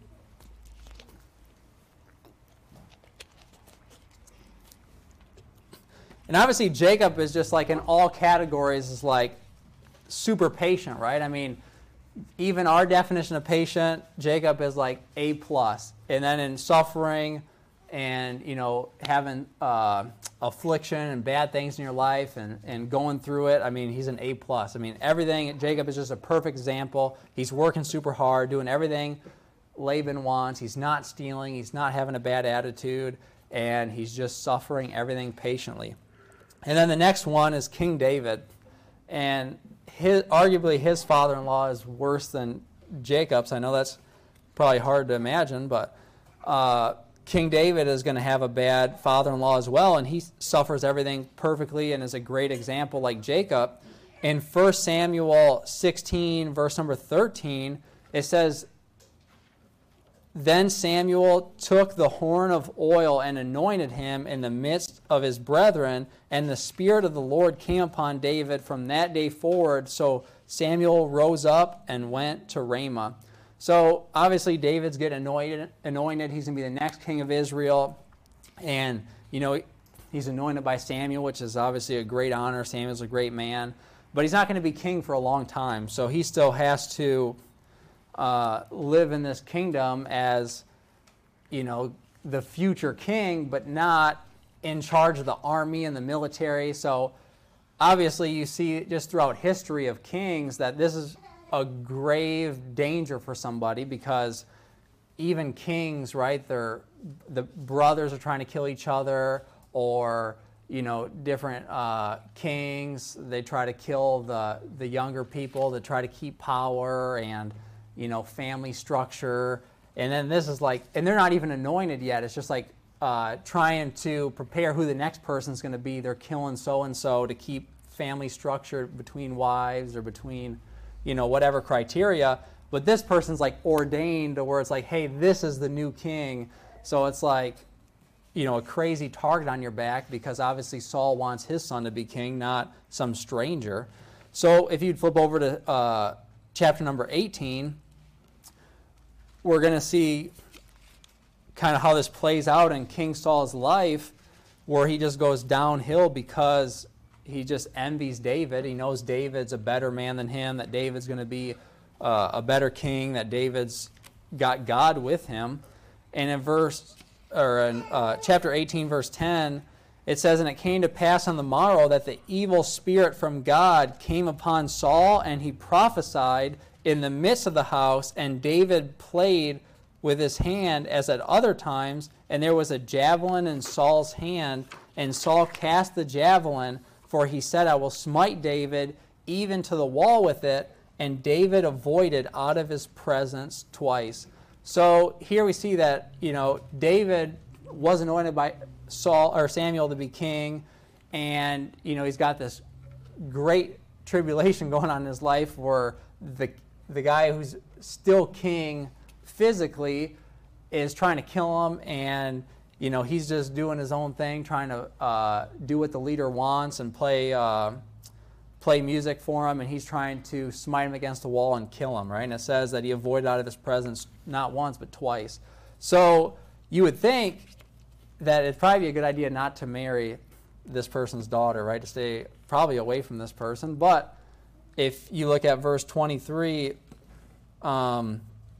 And obviously Jacob is just like in all categories is like super patient, right? I mean, even our definition of patient, Jacob is like A+. And then in suffering and, you know, having affliction and bad things in your life and going through it, I mean, he's an A+. I mean, everything, Jacob is just a perfect example. He's working super hard, doing everything Laban wants. He's not stealing. He's not having a bad attitude. And he's just suffering everything patiently. And then the next one is King David. And arguably his father-in-law is worse than Jacob's. I know that's probably hard to imagine, but King David is going to have a bad father-in-law as well, and he suffers everything perfectly and is a great example like Jacob. In 1 Samuel 16, verse number 13, it says, "Then Samuel took the horn of oil and anointed him in the midst of his brethren, and the Spirit of the Lord came upon David from that day forward. So Samuel rose up and went to Ramah." So obviously David's getting anointed. He's going to be the next king of Israel. And, you know, He's anointed by Samuel, which is obviously a great honor. Samuel's a great man. But he's not going to be king for a long time. So he still has to live in this kingdom as, the future king, but not in charge of the army and the military. So obviously you see just throughout history of kings that this is a grave danger for somebody, because even kings, right, the brothers are trying to kill each other, or different kings, they try to kill the younger people to try to keep power and family structure. And then this is like, and they're not even anointed yet. It's just like trying to prepare who the next person's going to be. They're killing so-and-so to keep family structure between wives or between, whatever criteria. But this person's like ordained to where it's like, hey, this is the new king. So it's like, a crazy target on your back, because obviously Saul wants his son to be king, not some stranger. So if you'd flip over to chapter number 18, we're going to see kind of how this plays out in King Saul's life, where he just goes downhill because he just envies David. He knows David's a better man than him, that David's going to be a better king, that David's got God with him. And in chapter 18, verse 10, it says, "And it came to pass on the morrow that the evil spirit from God came upon Saul, and he prophesied in the midst of the house, and David played with his hand as at other times, and there was a javelin in Saul's hand, and Saul cast the javelin, for he said, I will smite David even to the wall with it, and David avoided out of his presence twice." So here we see that, David was anointed by Samuel to be king, and, he's got this great tribulation going on in his life where the guy who's still king physically is trying to kill him, and he's just doing his own thing, trying to do what the leader wants and play music for him, and he's trying to smite him against the wall and kill him, right? And it says that he avoided out of his presence not once but twice. So you would think that it'd probably be a good idea not to marry this person's daughter, right? To stay probably away from this person. But if you look at verse 23, Saul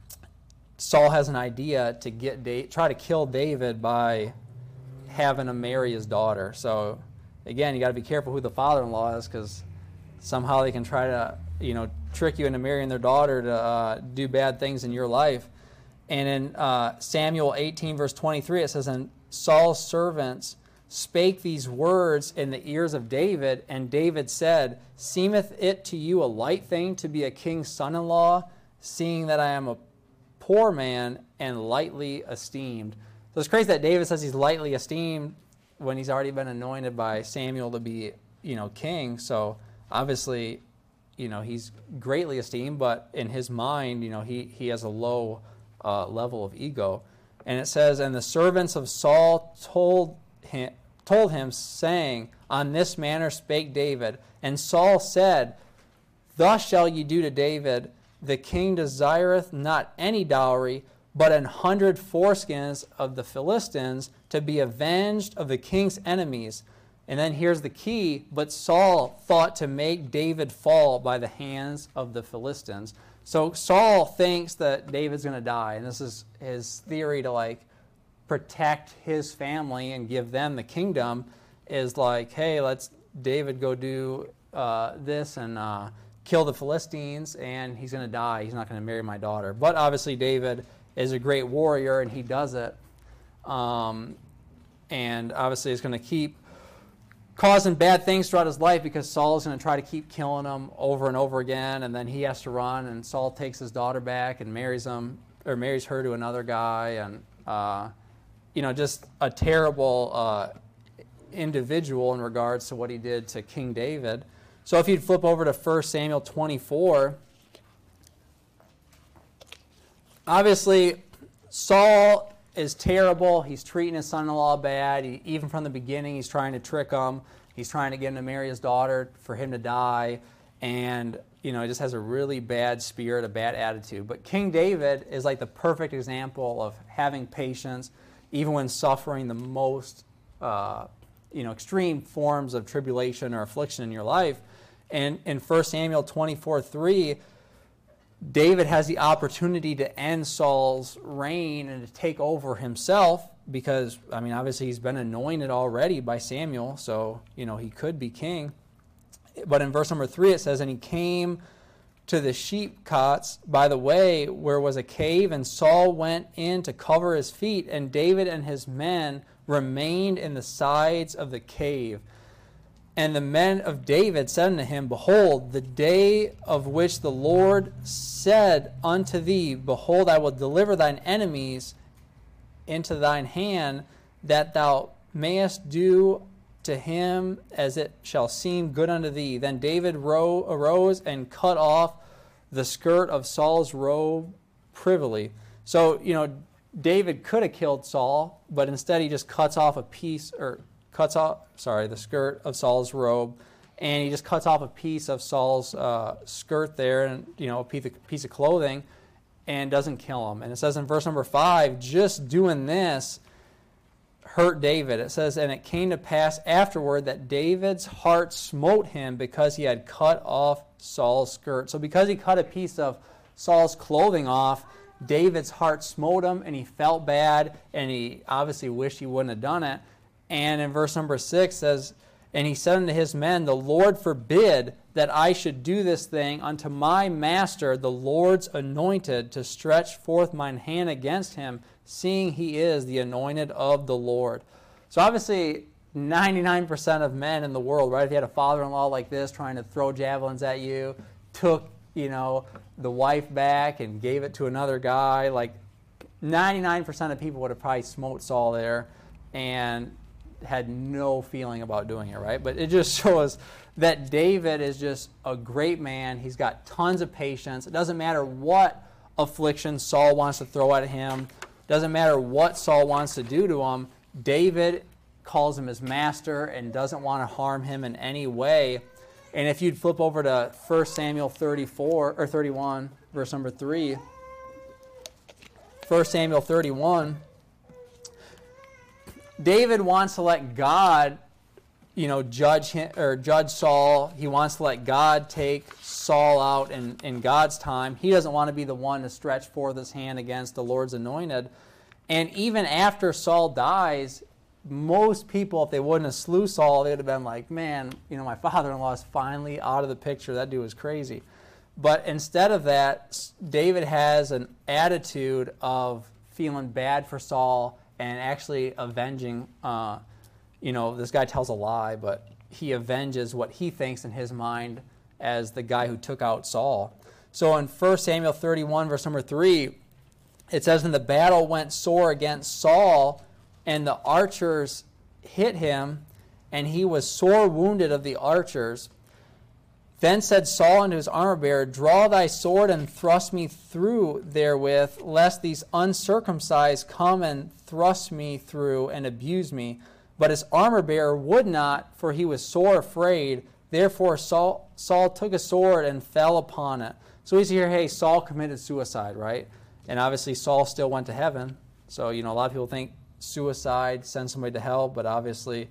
has an idea to try to kill David by having him marry his daughter. So again, you got to be careful who the father-in-law is, because somehow they can try to, trick you into marrying their daughter to do bad things in your life. And in Samuel 18, verse 23, it says, "And Saul's servants spake these words in the ears of David, and David said, Seemeth it to you a light thing to be a king's son-in-law, seeing that I am a poor man and lightly esteemed?" So it's crazy that David says he's lightly esteemed when he's already been anointed by Samuel to be, king. So obviously, he's greatly esteemed, but in his mind, he has a low level of ego. And it says, "And the servants of Saul told him, saying, On this manner spake David. And Saul said, Thus shall ye do to David. The king desireth not any dowry, but 100 foreskins of the Philistines, to be avenged of the king's enemies." And then here's the key: "But Saul thought to make David fall by the hands of the Philistines." So Saul thinks that David's going to die, and this is his theory to protect his family and give them the kingdom, is hey, let's David go do this and kill the Philistines, and he's going to die. He's not going to marry my daughter. But obviously David is a great warrior, and he does it. And obviously it's going to keep causing bad things throughout his life, because Saul is going to try to keep killing him over and over again, and then he has to run, and Saul takes his daughter back and marries her to another guy, and just a terrible individual in regards to what he did to King David. So if you'd flip over to 1 Samuel 24, obviously Saul is terrible. He's treating his son-in-law bad. Even from the beginning, he's trying to trick him. He's trying to get him to marry his daughter for him to die. And, he just has a really bad spirit, a bad attitude. But King David is the perfect example of having patience, even when suffering the most extreme forms of tribulation or affliction in your life. And in 1 Samuel 24:3, David has the opportunity to end Saul's reign and to take over himself because, obviously he's been anointed already by Samuel, so, he could be king. But in verse number 3 it says, "And he came to the sheep cots by the way where was a cave, and Saul went in to cover his feet, and David and his men remained in the sides of the cave. And the men of David said unto him, Behold, the day of which the Lord said unto thee, Behold, I will deliver thine enemies into thine hand, that thou mayest do to him as it shall seem good unto thee. Then David arose and cut off the skirt of Saul's robe privily." So, David could have killed Saul, but instead he just cuts off the skirt of Saul's robe, and he just cuts off a piece of Saul's skirt there, and a piece of clothing, and doesn't kill him. And it says in verse number 5, just doing this hurt David. It says, "And it came to pass afterward that David's heart smote him because he had cut off Saul's skirt." So because he cut a piece of Saul's clothing off, David's heart smote him, and he felt bad, and he obviously wished he wouldn't have done it. And in verse number 6 says, "And he said unto his men, The Lord forbid that I should do this thing unto my master, the Lord's anointed, to stretch forth mine hand against him, seeing he is the anointed of the Lord." So obviously 99% of men in the world, right, if you had a father-in-law like this trying to throw javelins at you, took, the wife back and gave it to another guy, like 99% of people would have probably smote Saul there and had no feeling about doing it, right? But it just shows that David is just a great man. He's got tons of patience. It doesn't matter what affliction Saul wants to throw at him. It doesn't matter what Saul wants to do to him. David calls him his master and doesn't want to harm him in any way. And if you'd flip over to 1 Samuel 31, verse number 3. 1 Samuel 31. David wants to let God, judge him or judge Saul. He wants to let God take Saul out in God's time. He doesn't want to be the one to stretch forth his hand against the Lord's anointed. And even after Saul dies, most people, if they wouldn't have slew Saul, they would have been like, man, my father-in-law is finally out of the picture. That dude was crazy. But instead of that, David has an attitude of feeling bad for Saul and actually avenging, this guy tells a lie, but he avenges what he thinks in his mind as the guy who took out Saul. So in 1 Samuel 31, verse number 3, it says, "And the battle went sore against Saul, and the archers hit him, and he was sore wounded of the archers. Then said Saul unto his armor-bearer, Draw thy sword and thrust me through therewith, lest these uncircumcised come and thrust me through and abuse me. But his armor-bearer would not, for he was sore afraid. Therefore Saul took a sword and fell upon it." So we see here, hey, Saul committed suicide, right? And obviously Saul still went to heaven. So, a lot of people think suicide sends somebody to hell, but obviously,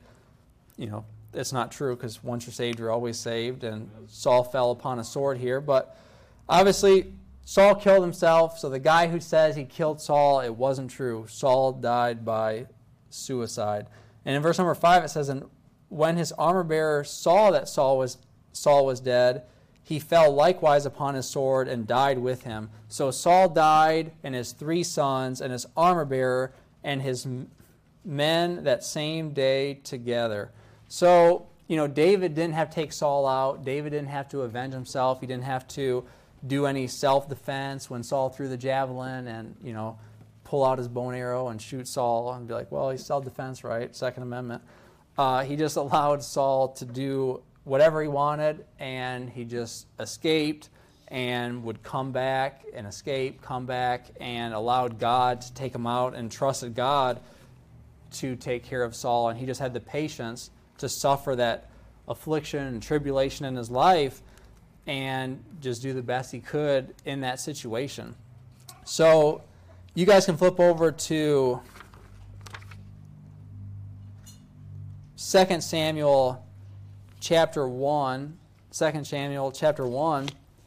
it's not true, because once you're saved, you're always saved, and Saul fell upon a sword here. But obviously, Saul killed himself, so the guy who says he killed Saul, it wasn't true. Saul died by suicide. And in verse number 5, it says, "And when his armor-bearer saw that Saul was dead, he fell likewise upon his sword and died with him. So Saul died, and his 3 sons, and his armor-bearer, and his men that same day together." So, David didn't have to take Saul out. David didn't have to avenge himself. He didn't have to do any self-defense when Saul threw the javelin and, pull out his bow and arrow and shoot Saul and be like, well, he's self-defense, right? Second Amendment. He just allowed Saul to do whatever he wanted, and he just escaped and would come back and escape, come back, and allowed God to take him out and trusted God to take care of Saul. And he just had the patience to suffer that affliction and tribulation in his life and just do the best he could in that situation. So you guys can flip over to 2 Samuel chapter 1. 2 Samuel chapter 1.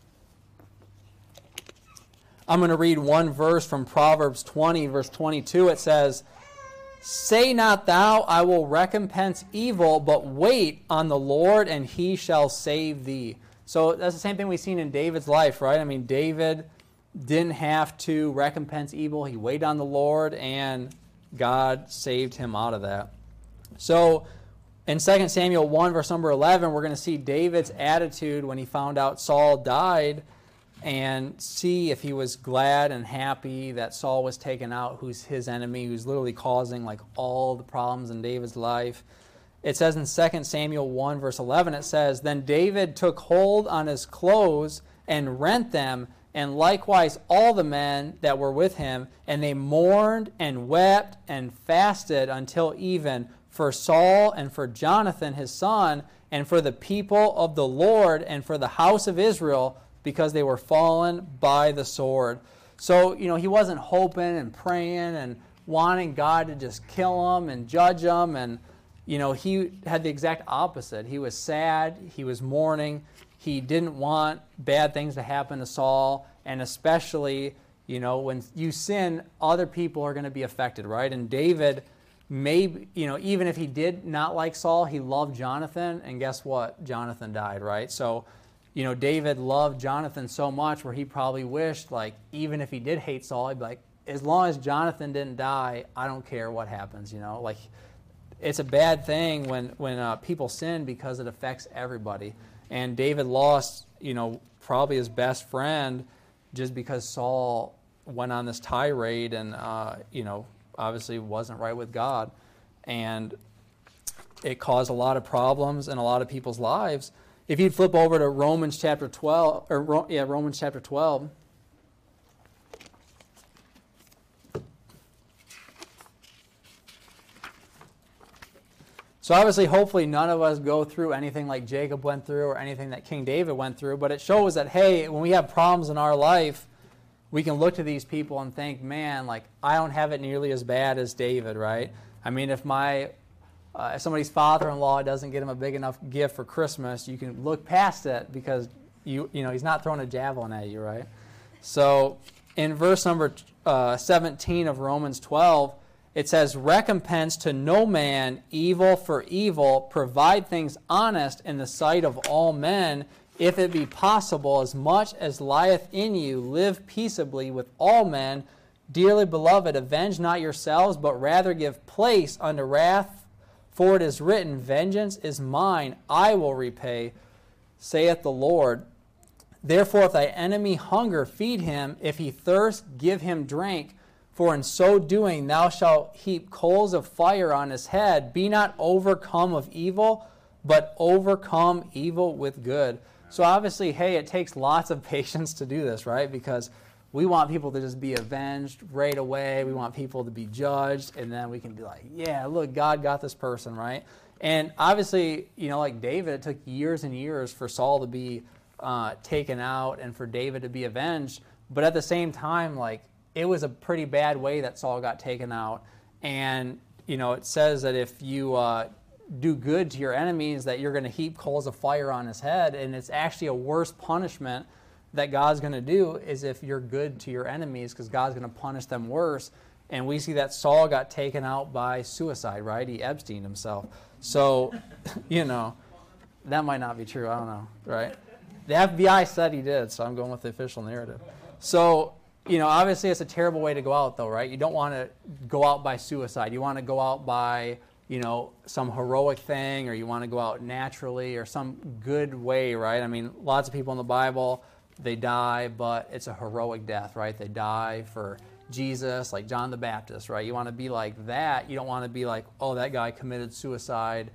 I'm going to read one verse from Proverbs 20, verse 22. It says, "Say not thou, I will recompense evil, but wait on the Lord, and he shall save thee." So that's the same thing we've seen in David's life, right? I mean, David didn't have to recompense evil. He waited on the Lord, and God saved him out of that. So in 2 Samuel 1, verse number 11, we're going to see David's attitude when he found out Saul died, and see if he was glad and happy that Saul was taken out, who's his enemy, who's literally causing like all the problems in David's life. It says in 2 Samuel 1, verse 11, it says, "Then David took hold on his clothes and rent them, and likewise all the men that were with him, and they mourned and wept and fasted until even for Saul and for Jonathan his son, and for the people of the Lord and for the house of Israel, because they were fallen by the sword." So, he wasn't hoping and praying and wanting God to just kill him and judge him. And, he had the exact opposite. He was sad. He was mourning. He didn't want bad things to happen to Saul. And especially, when you sin, other people are going to be affected, right? And David, maybe, even if he did not like Saul, he loved Jonathan. And guess what? Jonathan died, right? So, David loved Jonathan so much where he probably wished, like, even if he did hate Saul, he'd be like, as long as Jonathan didn't die, I don't care what happens, Like, it's a bad thing when people sin because it affects everybody. And David lost, probably his best friend just because Saul went on this tirade and, obviously wasn't right with God. And it caused a lot of problems in a lot of people's lives. If you'd flip over to Romans chapter 12, Romans chapter 12. So obviously, hopefully none of us go through anything like Jacob went through or anything that King David went through, but it shows that, hey, when we have problems in our life, we can look to these people and think, man, like, I don't have it nearly as bad as David, right? I mean, if somebody's father-in-law doesn't get him a big enough gift for Christmas, you can look past it because he's not throwing a javelin at you, right? So in verse number 17 of Romans 12, it says, "Recompense to no man evil for evil, provide things honest in the sight of all men, if it be possible, as much as lieth in you, live peaceably with all men. Dearly beloved, avenge not yourselves, but rather give place unto wrath. For it is written, Vengeance is mine, I will repay, saith the Lord. Therefore, if thy enemy hunger, feed him. If he thirst, give him drink. For in so doing thou shalt heap coals of fire on his head. Be not overcome of evil, but overcome evil with good." So obviously, hey, it takes lots of patience to do this, right? Because we want people to just be avenged right away. We want people to be judged, and then we can be like, yeah, look, God got this person, right? And obviously, like David, it took years and years for Saul to be taken out and for David to be avenged. But at the same time, like, it was a pretty bad way that Saul got taken out. And, it says that if you do good to your enemies, that you're going to heap coals of fire on his head. And it's actually a worse punishment that God's going to do is if you're good to your enemies, because God's going to punish them worse. And we see that Saul got taken out by suicide, right? He Epsteined himself. So, that might not be true. I don't know, right? The FBI said he did, so I'm going with the official narrative. So, obviously it's a terrible way to go out, though, right? You don't want to go out by suicide. You want to go out by, some heroic thing, or you want to go out naturally or some good way, right? I mean, lots of people in the Bible, they die, but it's a heroic death, right? They die for Jesus, like John the Baptist, right? You want to be like that. You don't want to be like, oh, that guy committed suicide,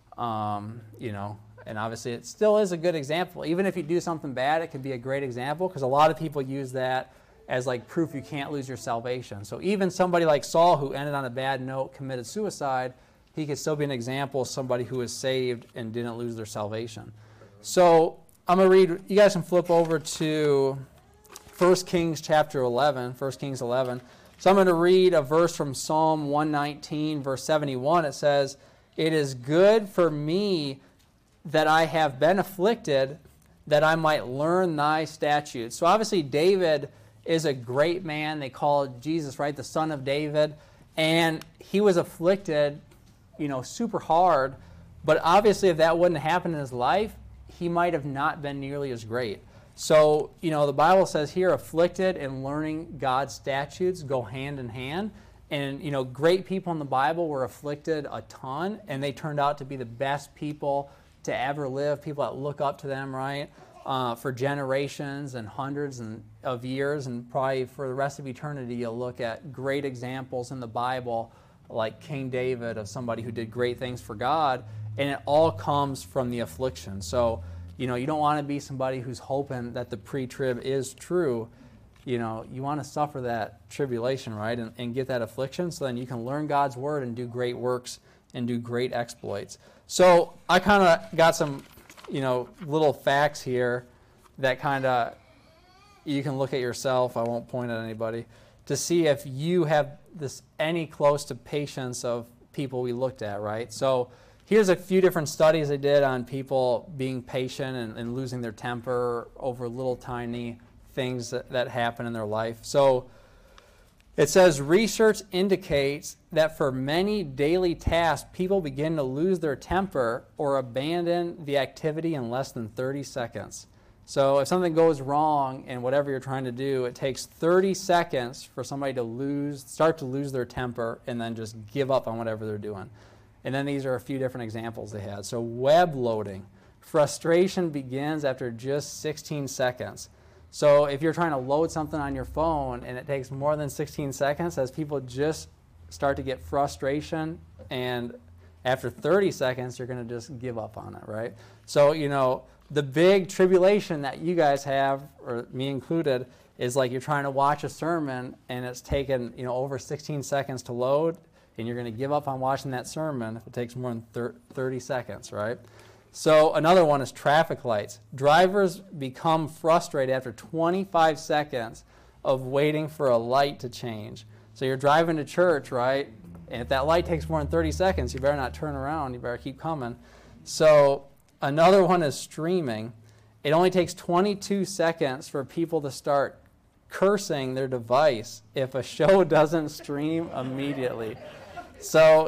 And obviously it still is a good example. Even if you do something bad, it can be a great example, because a lot of people use that as like proof you can't lose your salvation. So even somebody like Saul, who ended on a bad note, committed suicide, he could still be an example of somebody who was saved and didn't lose their salvation. So I'm going to read, you guys can flip over to 1 Kings chapter 11, 1 Kings 11. So I'm going to read a verse from Psalm 119, verse 71. It says, It is good for me that I have been afflicted, that I might learn thy statutes. So obviously David is a great man. They call Jesus, right, the son of David. And he was afflicted, super hard. But obviously if that wouldn't happen in his life, he might have not been nearly as great. So, the Bible says here, afflicted and learning God's statutes go hand in hand. And, great people in the Bible were afflicted a ton, and they turned out to be the best people to ever live, people that look up to them, right, for generations and hundreds of years, and probably for the rest of eternity. You'll look at great examples in the Bible, like King David, of somebody who did great things for God, and it all comes from the affliction. So, you don't want to be somebody who's hoping that the pre-trib is true. You want to suffer that tribulation, right, and get that affliction, so then you can learn God's word and do great works and do great exploits. So I kind of got some, little facts here that kind of you can look at yourself. I won't point at anybody to see if you have this any close to patience of people we looked at, right? So here's a few different studies I did on people being patient and losing their temper over little tiny things that happen in their life. So it says research indicates that for many daily tasks, people begin to lose their temper or abandon the activity in less than 30 seconds. So if something goes wrong in whatever you're trying to do, it takes 30 seconds for somebody to start to lose their temper and then just give up on whatever they're doing. And then these are a few different examples they had. So web loading. Frustration begins after just 16 seconds. So if you're trying to load something on your phone and it takes more than 16 seconds, as people just start to get frustration, and after 30 seconds, you're going to just give up on it, right? So, the big tribulation that you guys have, or me included, is like you're trying to watch a sermon and it's taken, over 16 seconds to load, and you're going to give up on watching that sermon if it takes more than 30 seconds, right? So another one is traffic lights. Drivers become frustrated after 25 seconds of waiting for a light to change. So you're driving to church, right? And if that light takes more than 30 seconds, you better not turn around. You better keep coming. So another one is streaming. It only takes 22 seconds for people to start cursing their device if a show doesn't stream immediately. So,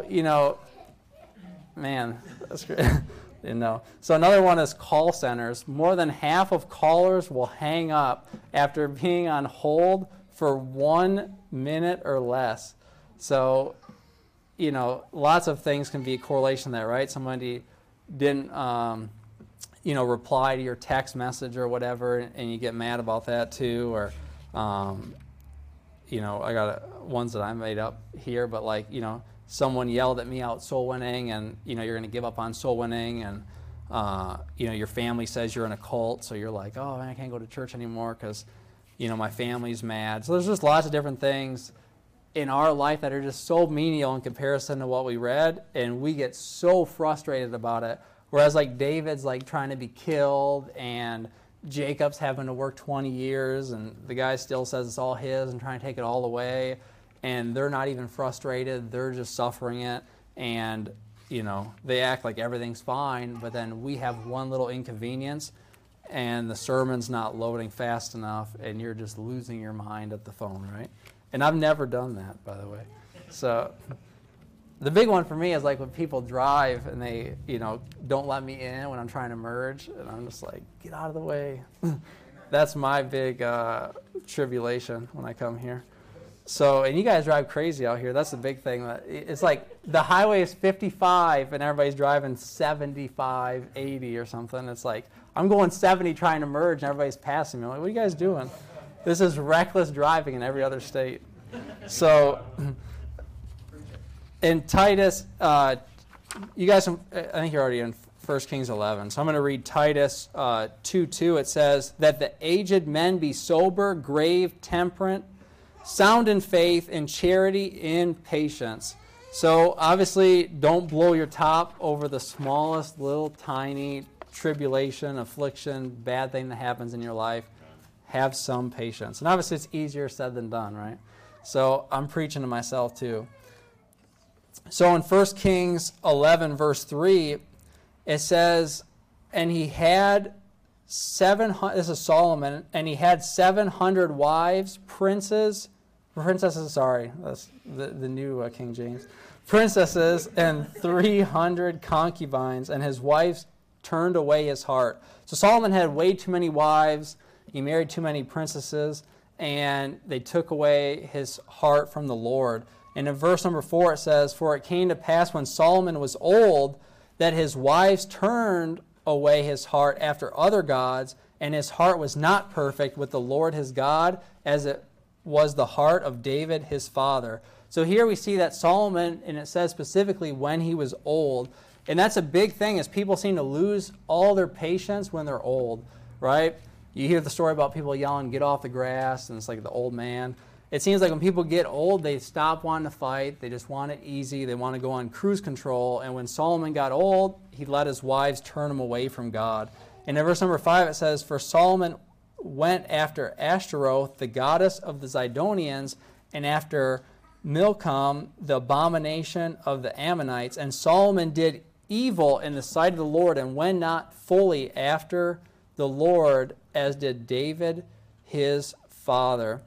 man, that's great. So another one is call centers. More than half of callers will hang up after being on hold for 1 minute or less. So, lots of things can be a correlation there, right? Somebody didn't, reply to your text message or whatever, and you get mad about that too. Or, I got ones that I made up here, but someone yelled at me out soul winning, and you're going to give up on soul winning, and your family says you're in a cult, so you're like, oh man, I can't go to church anymore because my family's mad. So there's just lots of different things in our life that are just so menial in comparison to what we read, and we get so frustrated about it. Whereas David's trying to be killed, and Jacob's having to work 20 years, and the guy still says it's all his and trying to take it all away. And they're not even frustrated. They're just suffering it. And, they act like everything's fine. But then we have one little inconvenience, and the sermon's not loading fast enough, and you're just losing your mind at the phone, right? And I've never done that, by the way. So the big one for me is when people drive and they, don't let me in when I'm trying to merge. And I'm just like, get out of the way. That's my big tribulation when I come here. So, and you guys drive crazy out here. That's the big thing. It's the highway is 55 and everybody's driving 75, 80 or something. It's I'm going 70 trying to merge and everybody's passing me. I'm like, what are you guys doing? This is reckless driving in every other state. So, in Titus, you guys, I think you're already in 1 Kings 11. So I'm going to read Titus 2:2. It says, that the aged men be sober, grave, temperate, sound in faith, in charity, in patience. So obviously, don't blow your top over the smallest little tiny tribulation, affliction, bad thing that happens in your life. Have some patience. And obviously, it's easier said than done, right? So I'm preaching to myself too. So in 1 Kings 11, verse 3, it says, and he had 700, this is Solomon, and he had 700 wives, princesses, that's the new King James, princesses, and 300 concubines, and his wives turned away his heart. So Solomon had way too many wives, he married too many princesses, and they took away his heart from the Lord. And in verse number 4 it says, for it came to pass when Solomon was old that his wives turned away his heart after other gods, and his heart was not perfect with the Lord his God, as it was the heart of David his father. So here we see that Solomon, and it says specifically when he was old, and that's a big thing, is people seem to lose all their patience when they're old, right? You hear the story about people yelling, get off the grass, and it's like the old man. It seems like when people get old, they stop wanting to fight. They just want it easy. They want to go on cruise control. And when Solomon got old, he let his wives turn him away from God. And in verse number 5, it says, for Solomon went after Ashtaroth, the goddess of the Zidonians, and after Milcom, the abomination of the Ammonites. And Solomon did evil in the sight of the Lord, and went not fully after the Lord, as did David his father.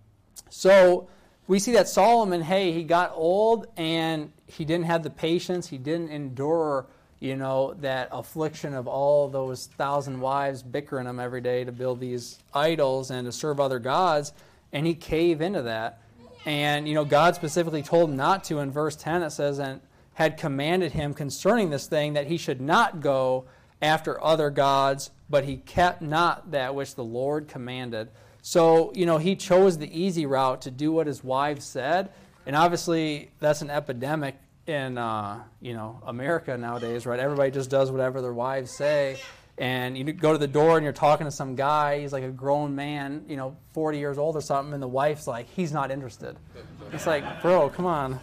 So we see that Solomon, he got old and he didn't have the patience. He didn't endure, that affliction of all those 1,000 wives bickering him every day to build these idols and to serve other gods. And he caved into that. And, God specifically told him not to. In verse 10 it says, and had commanded him concerning this thing that he should not go after other gods, but he kept not that which the Lord commanded. So, he chose the easy route to do what his wives said. And obviously, that's an epidemic in, America nowadays, right? Everybody just does whatever their wives say. And you go to the door and you're talking to some guy, he's like a grown man, 40 years old or something, and the wife's like, he's not interested. It's like, bro, come on,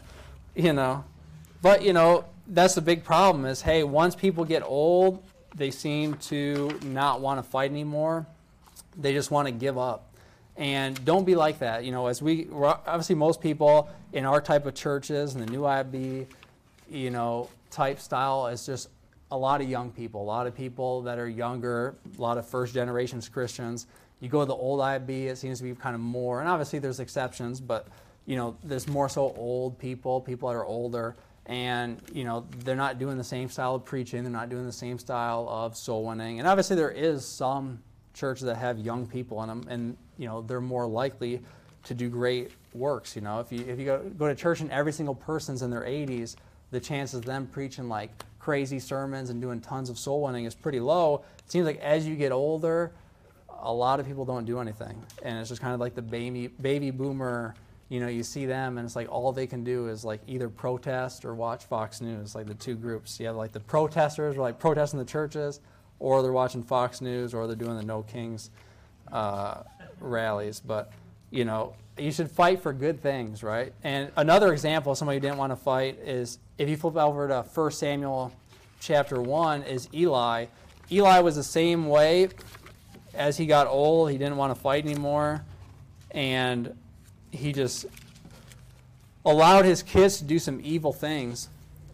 But, that's the big problem is, once people get old, they seem to not want to fight anymore. They just want to give up. And don't be like that. Obviously most people in our type of churches, and the new IB, type style is just a lot of young people, a lot of people that are younger, a lot of first generations Christians. You go to the old IB, it seems to be kind of more, and obviously there's exceptions, but there's more so old people that are older, and they're not doing the same style of preaching, they're not doing the same style of soul winning. And obviously there is some churches that have young people in them, and they're more likely to do great works. If you go to church and every single person's in their 80s, the chances of them preaching like crazy sermons and doing tons of soul winning is pretty low. It seems like as you get older, a lot of people don't do anything, and it's just kind of like the baby boomer. You see them, and it's like all they can do is like either protest or watch Fox News, like the two groups. You have like the protesters, or like protesting the churches, or they're watching Fox News, or they're doing the No Kings rallies. But, you should fight for good things, right? And another example of somebody who didn't want to fight is, if you flip over to 1 Samuel chapter 1, is Eli. Eli was the same way. As he got old, he didn't want to fight anymore, and he just allowed his kids to do some evil things.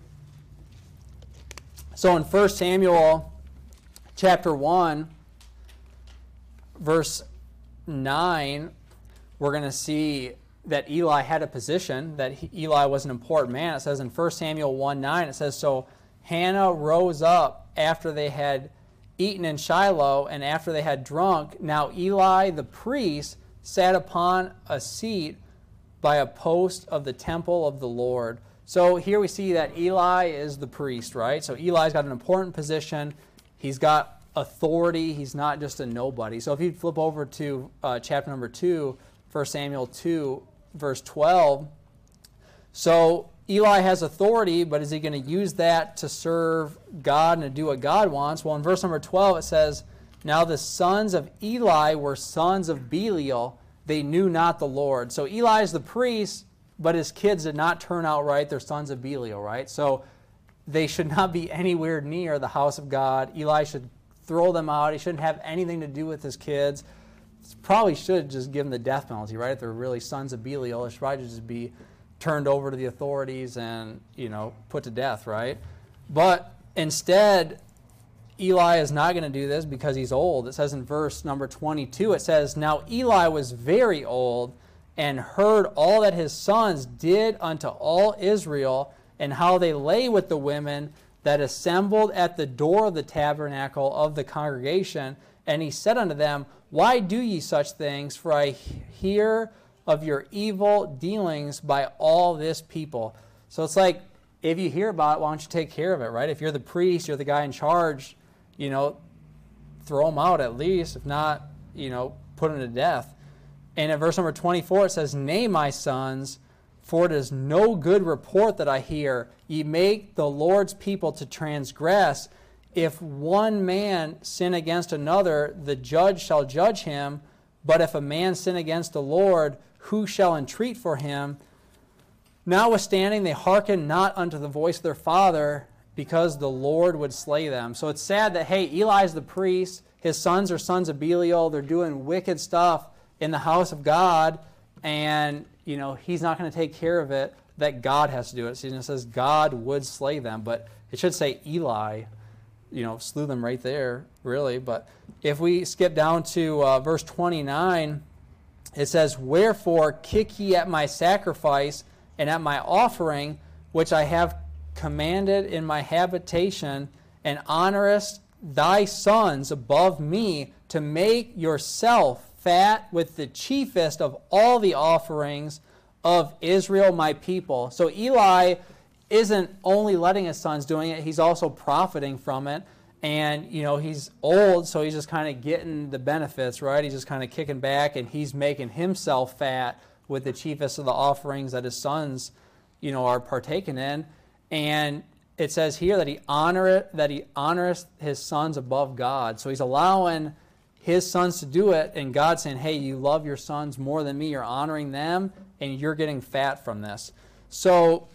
So in 1 Samuel chapter 1, verse 9, we're going to see that Eli had a position, that Eli was an important man. It says in 1 Samuel 1:9, it says, so Hannah rose up after they had eaten in Shiloh, and after they had drunk. Now Eli the priest sat upon a seat by a post of the temple of the Lord. So here we see that Eli is the priest, right? So Eli's got an important position. He's got authority. He's not just a nobody. So if you flip over to chapter number 2, 1 Samuel 2, verse 12. So Eli has authority, but is he going to use that to serve God and to do what God wants? Well, in verse number 12 it says, now the sons of Eli were sons of Belial. They knew not the Lord. So Eli is the priest, but his kids did not turn out right. They're sons of Belial, right? So they should not be anywhere near the house of God. Eli should throw them out. He shouldn't have anything to do with his kids. Probably should just give them the death penalty, right? If they're really sons of Belial, it should probably just be turned over to the authorities and, put to death, right? But instead, Eli is not going to do this because he's old. It says in verse number 22, it says, "Now Eli was very old and heard all that his sons did unto all Israel, and how they lay with the women that assembled at the door of the tabernacle of the congregation. And he said unto them, Why do ye such things? For I hear of your evil dealings by all this people." So it's like, if you hear about it, why don't you take care of it, right? If you're the priest, you're the guy in charge, throw them out at least. If not, put them to death. And in verse number 24, it says, "Nay, my sons, for it is no good report that I hear. Ye make the Lord's people to transgress. If one man sin against another, the judge shall judge him. But if a man sin against the Lord, who shall entreat for him? Notwithstanding, they hearken not unto the voice of their father, because the Lord would slay them." So it's sad that, hey, Eli's the priest. His sons are sons of Belial. They're doing wicked stuff in the house of God. And, he's not going to take care of it, that God has to do it. So it says God would slay them. But it should say Eli, slew them right there, really. But if we skip down to verse 29, it says, "Wherefore kick ye at my sacrifice and at my offering, which I have commanded in my habitation, and honorest thy sons above me, to make yourself fat with the chiefest of all the offerings of Israel my people." So Eli isn't only letting his sons doing it, he's also profiting from it. And, he's old, so he's just kind of getting the benefits, right? He's just kind of kicking back, and he's making himself fat with the chiefest of the offerings that his sons, are partaking in. And it says here that he honoreth his sons above God. So he's allowing his sons to do it, and God's saying, hey, you love your sons more than me, you're honoring them, and you're getting fat from this. So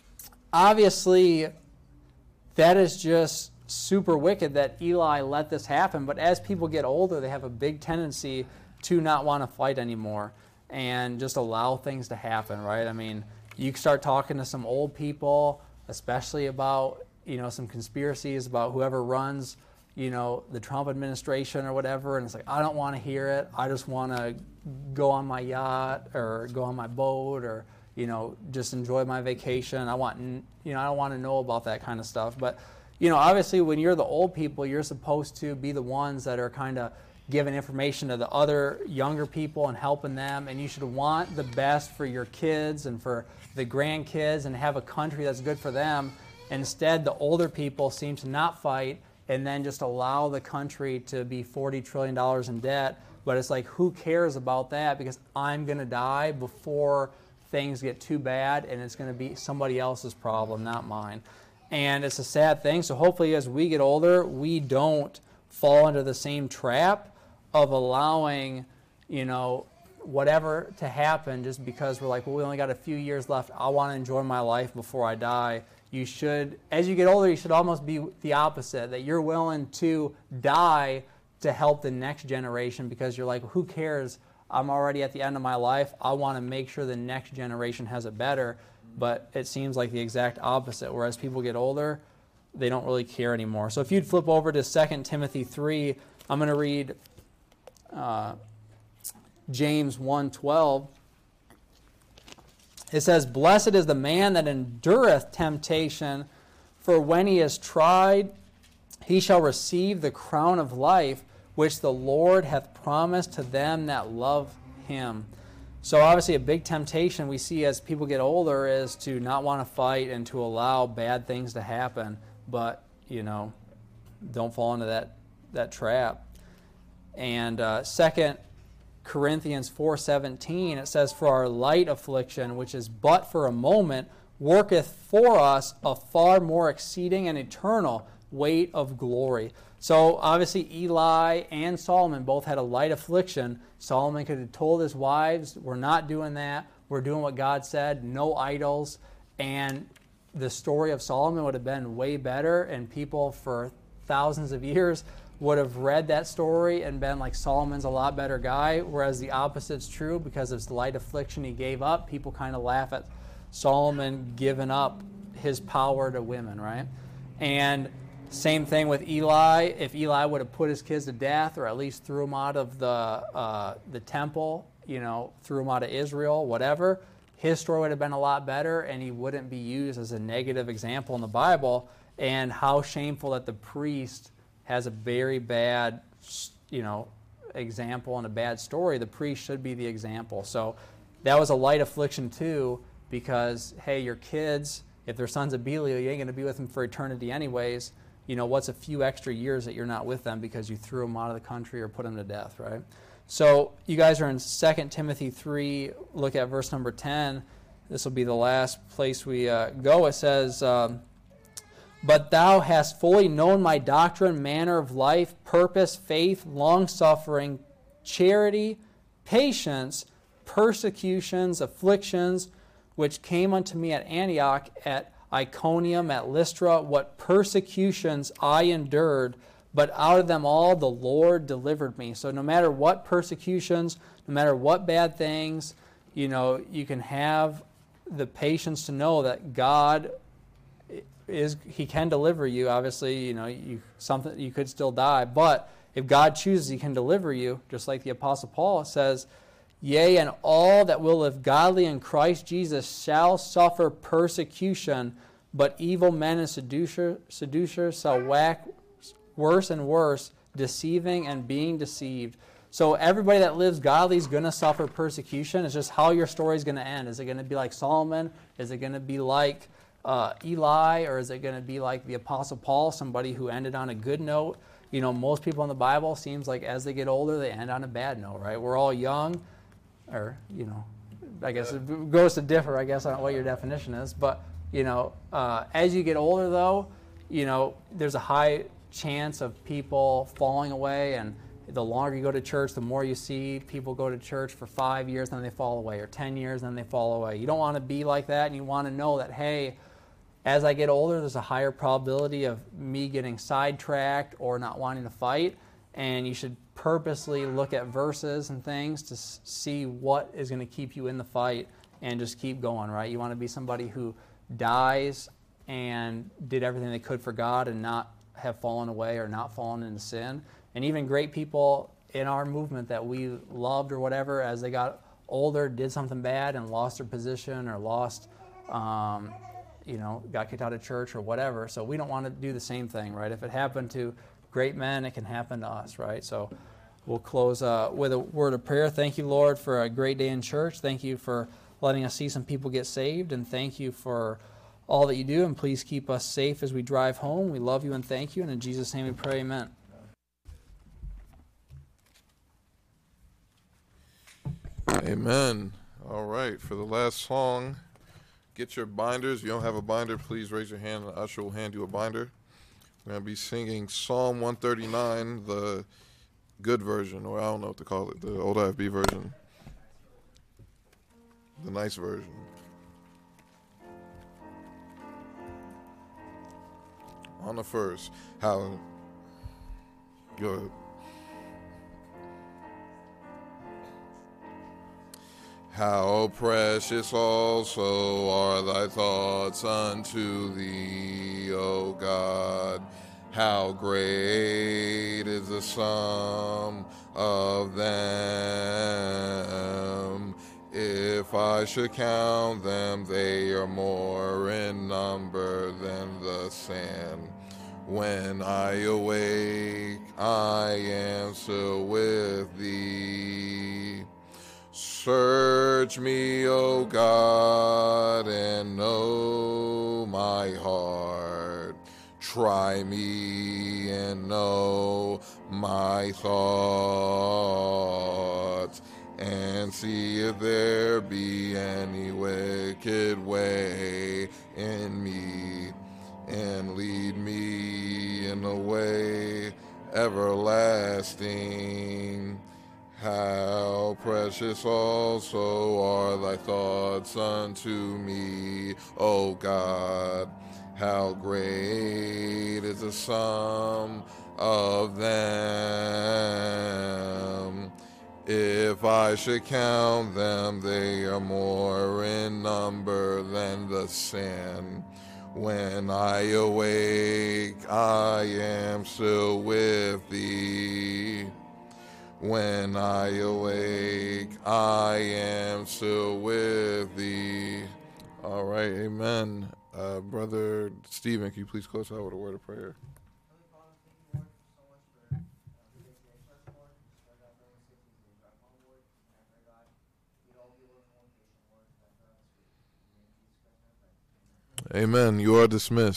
obviously that is just super wicked that Eli let this happen. But as people get older, they have a big tendency to not want to fight anymore and just allow things to happen, right? I mean, you start talking to some old people, especially about, some conspiracies about whoever runs, the Trump administration or whatever, and it's like, I don't want to hear it. I just want to go on my yacht or go on my boat or, just enjoy my vacation. I don't want to know about that kind of stuff. But, obviously when you're the old people, you're supposed to be the ones that are kind of giving information to the other younger people and helping them, and you should want the best for your kids and for the grandkids and have a country that's good for them. Instead, the older people seem to not fight and then just allow the country to be $40 trillion in debt. But it's like, who cares about that? Because I'm going to die before things get too bad, and it's going to be somebody else's problem, not mine. And it's a sad thing. So hopefully as we get older, we don't fall into the same trap of allowing, whatever to happen just because we're like, well, we only got a few years left. I want to enjoy my life before I die. You should, as you get older, you should almost be the opposite, that you're willing to die to help the next generation because you're like, who cares? I'm already at the end of my life. I want to make sure the next generation has it better. But it seems like the exact opposite. Whereas people get older, they don't really care anymore. So if you'd flip over to 2 Timothy 3, I'm going to read James 1:12. It says, "Blessed is the man that endureth temptation, for when he is tried, he shall receive the crown of life, which the Lord hath promised to them that love him." So obviously a big temptation we see as people get older is to not want to fight and to allow bad things to happen. But, don't fall into that trap. And 2 Corinthians 4:17, it says, "For our light affliction, which is but for a moment, worketh for us a far more exceeding and eternal weight of glory." So obviously Eli and Solomon both had a light affliction. Solomon could have told his wives, we're not doing that. We're doing what God said, no idols. And the story of Solomon would have been way better, and people for thousands of years would have read that story and been like, Solomon's a lot better guy, whereas the opposite's true. Because of his light affliction he gave up, people kind of laugh at Solomon given up his power to women, right? And same thing with Eli. If Eli would have put his kids to death, or at least threw them out of the temple, threw them out of Israel, whatever, his story would have been a lot better, and he wouldn't be used as a negative example in the Bible. And how shameful that the priest has a very bad, example and a bad story. The priest should be the example. So that was a light affliction too, because, hey, your kids, if they're sons of Belial, you ain't going to be with them for eternity anyways. What's a few extra years that you're not with them because you threw them out of the country or put them to death, right? So you guys are in 2 Timothy 3. Look at verse number 10. This will be the last place we go. It says, but thou hast fully known my doctrine, manner of life, purpose, faith, long-suffering, charity, patience, persecutions, afflictions, which came unto me at Antioch, at Iconium, at Lystra, what persecutions I endured, but out of them all the Lord delivered me. So no matter what persecutions, no matter what bad things, you can have the patience to know that God He can deliver you. Obviously, you could still die, but if God chooses, He can deliver you. Just like the Apostle Paul says, yea, and all that will live godly in Christ Jesus shall suffer persecution, but evil men and seducers shall wax worse and worse, deceiving and being deceived. So everybody that lives godly is going to suffer persecution. It's just how your story is going to end. Is it going to be like Solomon? Is it going to be like Eli, or is it going to be like the Apostle Paul, somebody who ended on a good note? Most people in the Bible, seems like as they get older, they end on a bad note, right? We're all young, or, I guess it goes to differ, I guess, on what your definition is. But, as you get older, though, there's a high chance of people falling away, and the longer you go to church, the more you see people go to church for 5 years, then they fall away, or 10 years, then they fall away. You don't want to be like that, and you want to know that, hey, as I get older, there's a higher probability of me getting sidetracked or not wanting to fight, and you should purposely look at verses and things to see what is going to keep you in the fight and just keep going, right? You want to be somebody who dies and did everything they could for God and not have fallen away or not fallen into sin. And even great people in our movement that we loved or whatever, as they got older, did something bad and lost their position or lost, got kicked out of church or whatever. So we don't want to do the same thing, right? If it happened to great men, it can happen to us, right? So we'll close with a word of prayer. Thank you, Lord, for a great day in church. Thank you for letting us see some people get saved, and thank you for all that you do, and please keep us safe as we drive home. We love you and thank you, and in Jesus' name we pray, amen. Amen. All right, for the last song, get your binders. If you don't have a binder, please raise your hand and the usher will hand you a binder. We're going to be singing Psalm 139, the good version, or I don't know what to call it, the old IFB version, the nice version. On the first, how good. How precious also are thy thoughts unto thee, O God. How great is the sum of them. If I should count them, they are more in number than the sand. When I awake, I am still with thee. Search me, O God, and know my heart. Try me and know my thoughts, and see if there be any wicked way in me, and lead me in the way everlasting. How precious also are thy thoughts unto me, O God. How great is the sum of them. If I should count them, they are more in number than the sand. When I awake, I am still with thee. When I awake, I am still with thee. All right, amen. Brother Stephen, can you please close out with a word of prayer? Amen. You are dismissed.